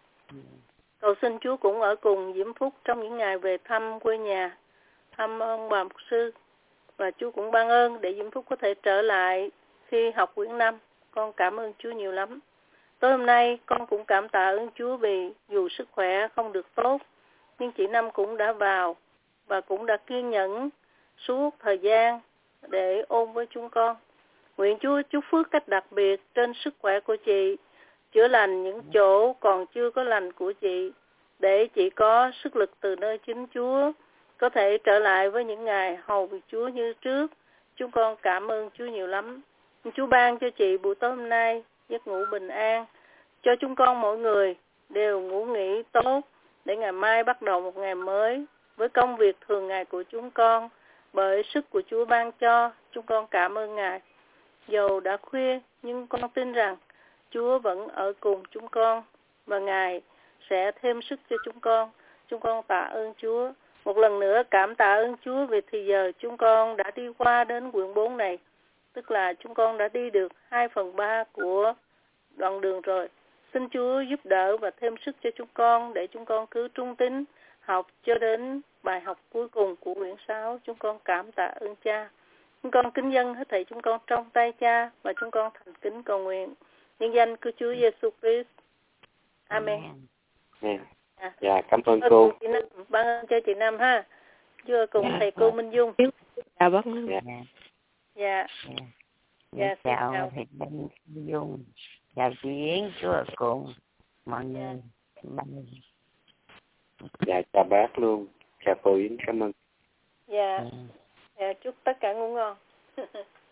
Cầu xin Chúa cũng ở cùng Diễm Phúc trong những ngày về thăm quê nhà, thăm ông bà mục sư. Và Chúa cũng ban ơn để Diễm Phúc có thể trở lại khi học quyển năm. Con cảm ơn Chúa nhiều lắm. Tối hôm nay con cũng cảm tạ ơn Chúa vì dù sức khỏe không được tốt, nhưng chị Năm cũng đã vào và cũng đã kiên nhẫn suốt thời gian để ôn với chúng con. Nguyện Chúa chúc phước cách đặc biệt trên sức khỏe của chị, chữa lành những chỗ còn chưa có lành của chị, để chị có sức lực từ nơi chính Chúa, có thể trở lại với những ngày hầu việc Chúa như trước. Chúng con cảm ơn Chúa nhiều lắm. Chúa ban cho chị buổi tối hôm nay giấc ngủ bình an, cho chúng con mỗi người đều ngủ nghỉ tốt, để ngày mai bắt đầu một ngày mới với công việc thường ngày của chúng con, bởi sức của Chúa ban cho. Chúng con cảm ơn Ngài. Dầu đã khuya, nhưng con tin rằng Chúa vẫn ở cùng chúng con, và Ngài sẽ thêm sức cho chúng con. Chúng con tạ ơn Chúa. Một lần nữa cảm tạ ơn Chúa vì thì giờ chúng con đã đi qua đến quyển bốn này, tức là chúng con đã đi được hai phần ba của đoạn đường rồi. Xin Chúa giúp đỡ và thêm sức cho chúng con, để chúng con cứ trung tín học cho đến bài học cuối cùng của quyển sáu. Chúng con cảm tạ ơn Cha. Chúng con kính dâng hết thảy chúng con trong tay Cha, và chúng con thành kính cầu nguyện nhân danh của Chúa Giêsu Christ. Amen. Amen. À. Dạ, cảm ơn Ơn cô. chị Nam, ban ơn cho chị Nam ha. Chưa cùng Dạ. thầy cô Minh Dung. Chào bác nữa. Dạ. Dạ. Dạ. Dạ. Dạ, xin chào chào. thầy Minh Dung, chào chị Yến, Chúa cùng mọi Dạ. người. Bye. Dạ, chào bác luôn. Chào cô Yến, cảm ơn. Dạ. Dạ. Dạ, chúc tất cả ngủ ngon.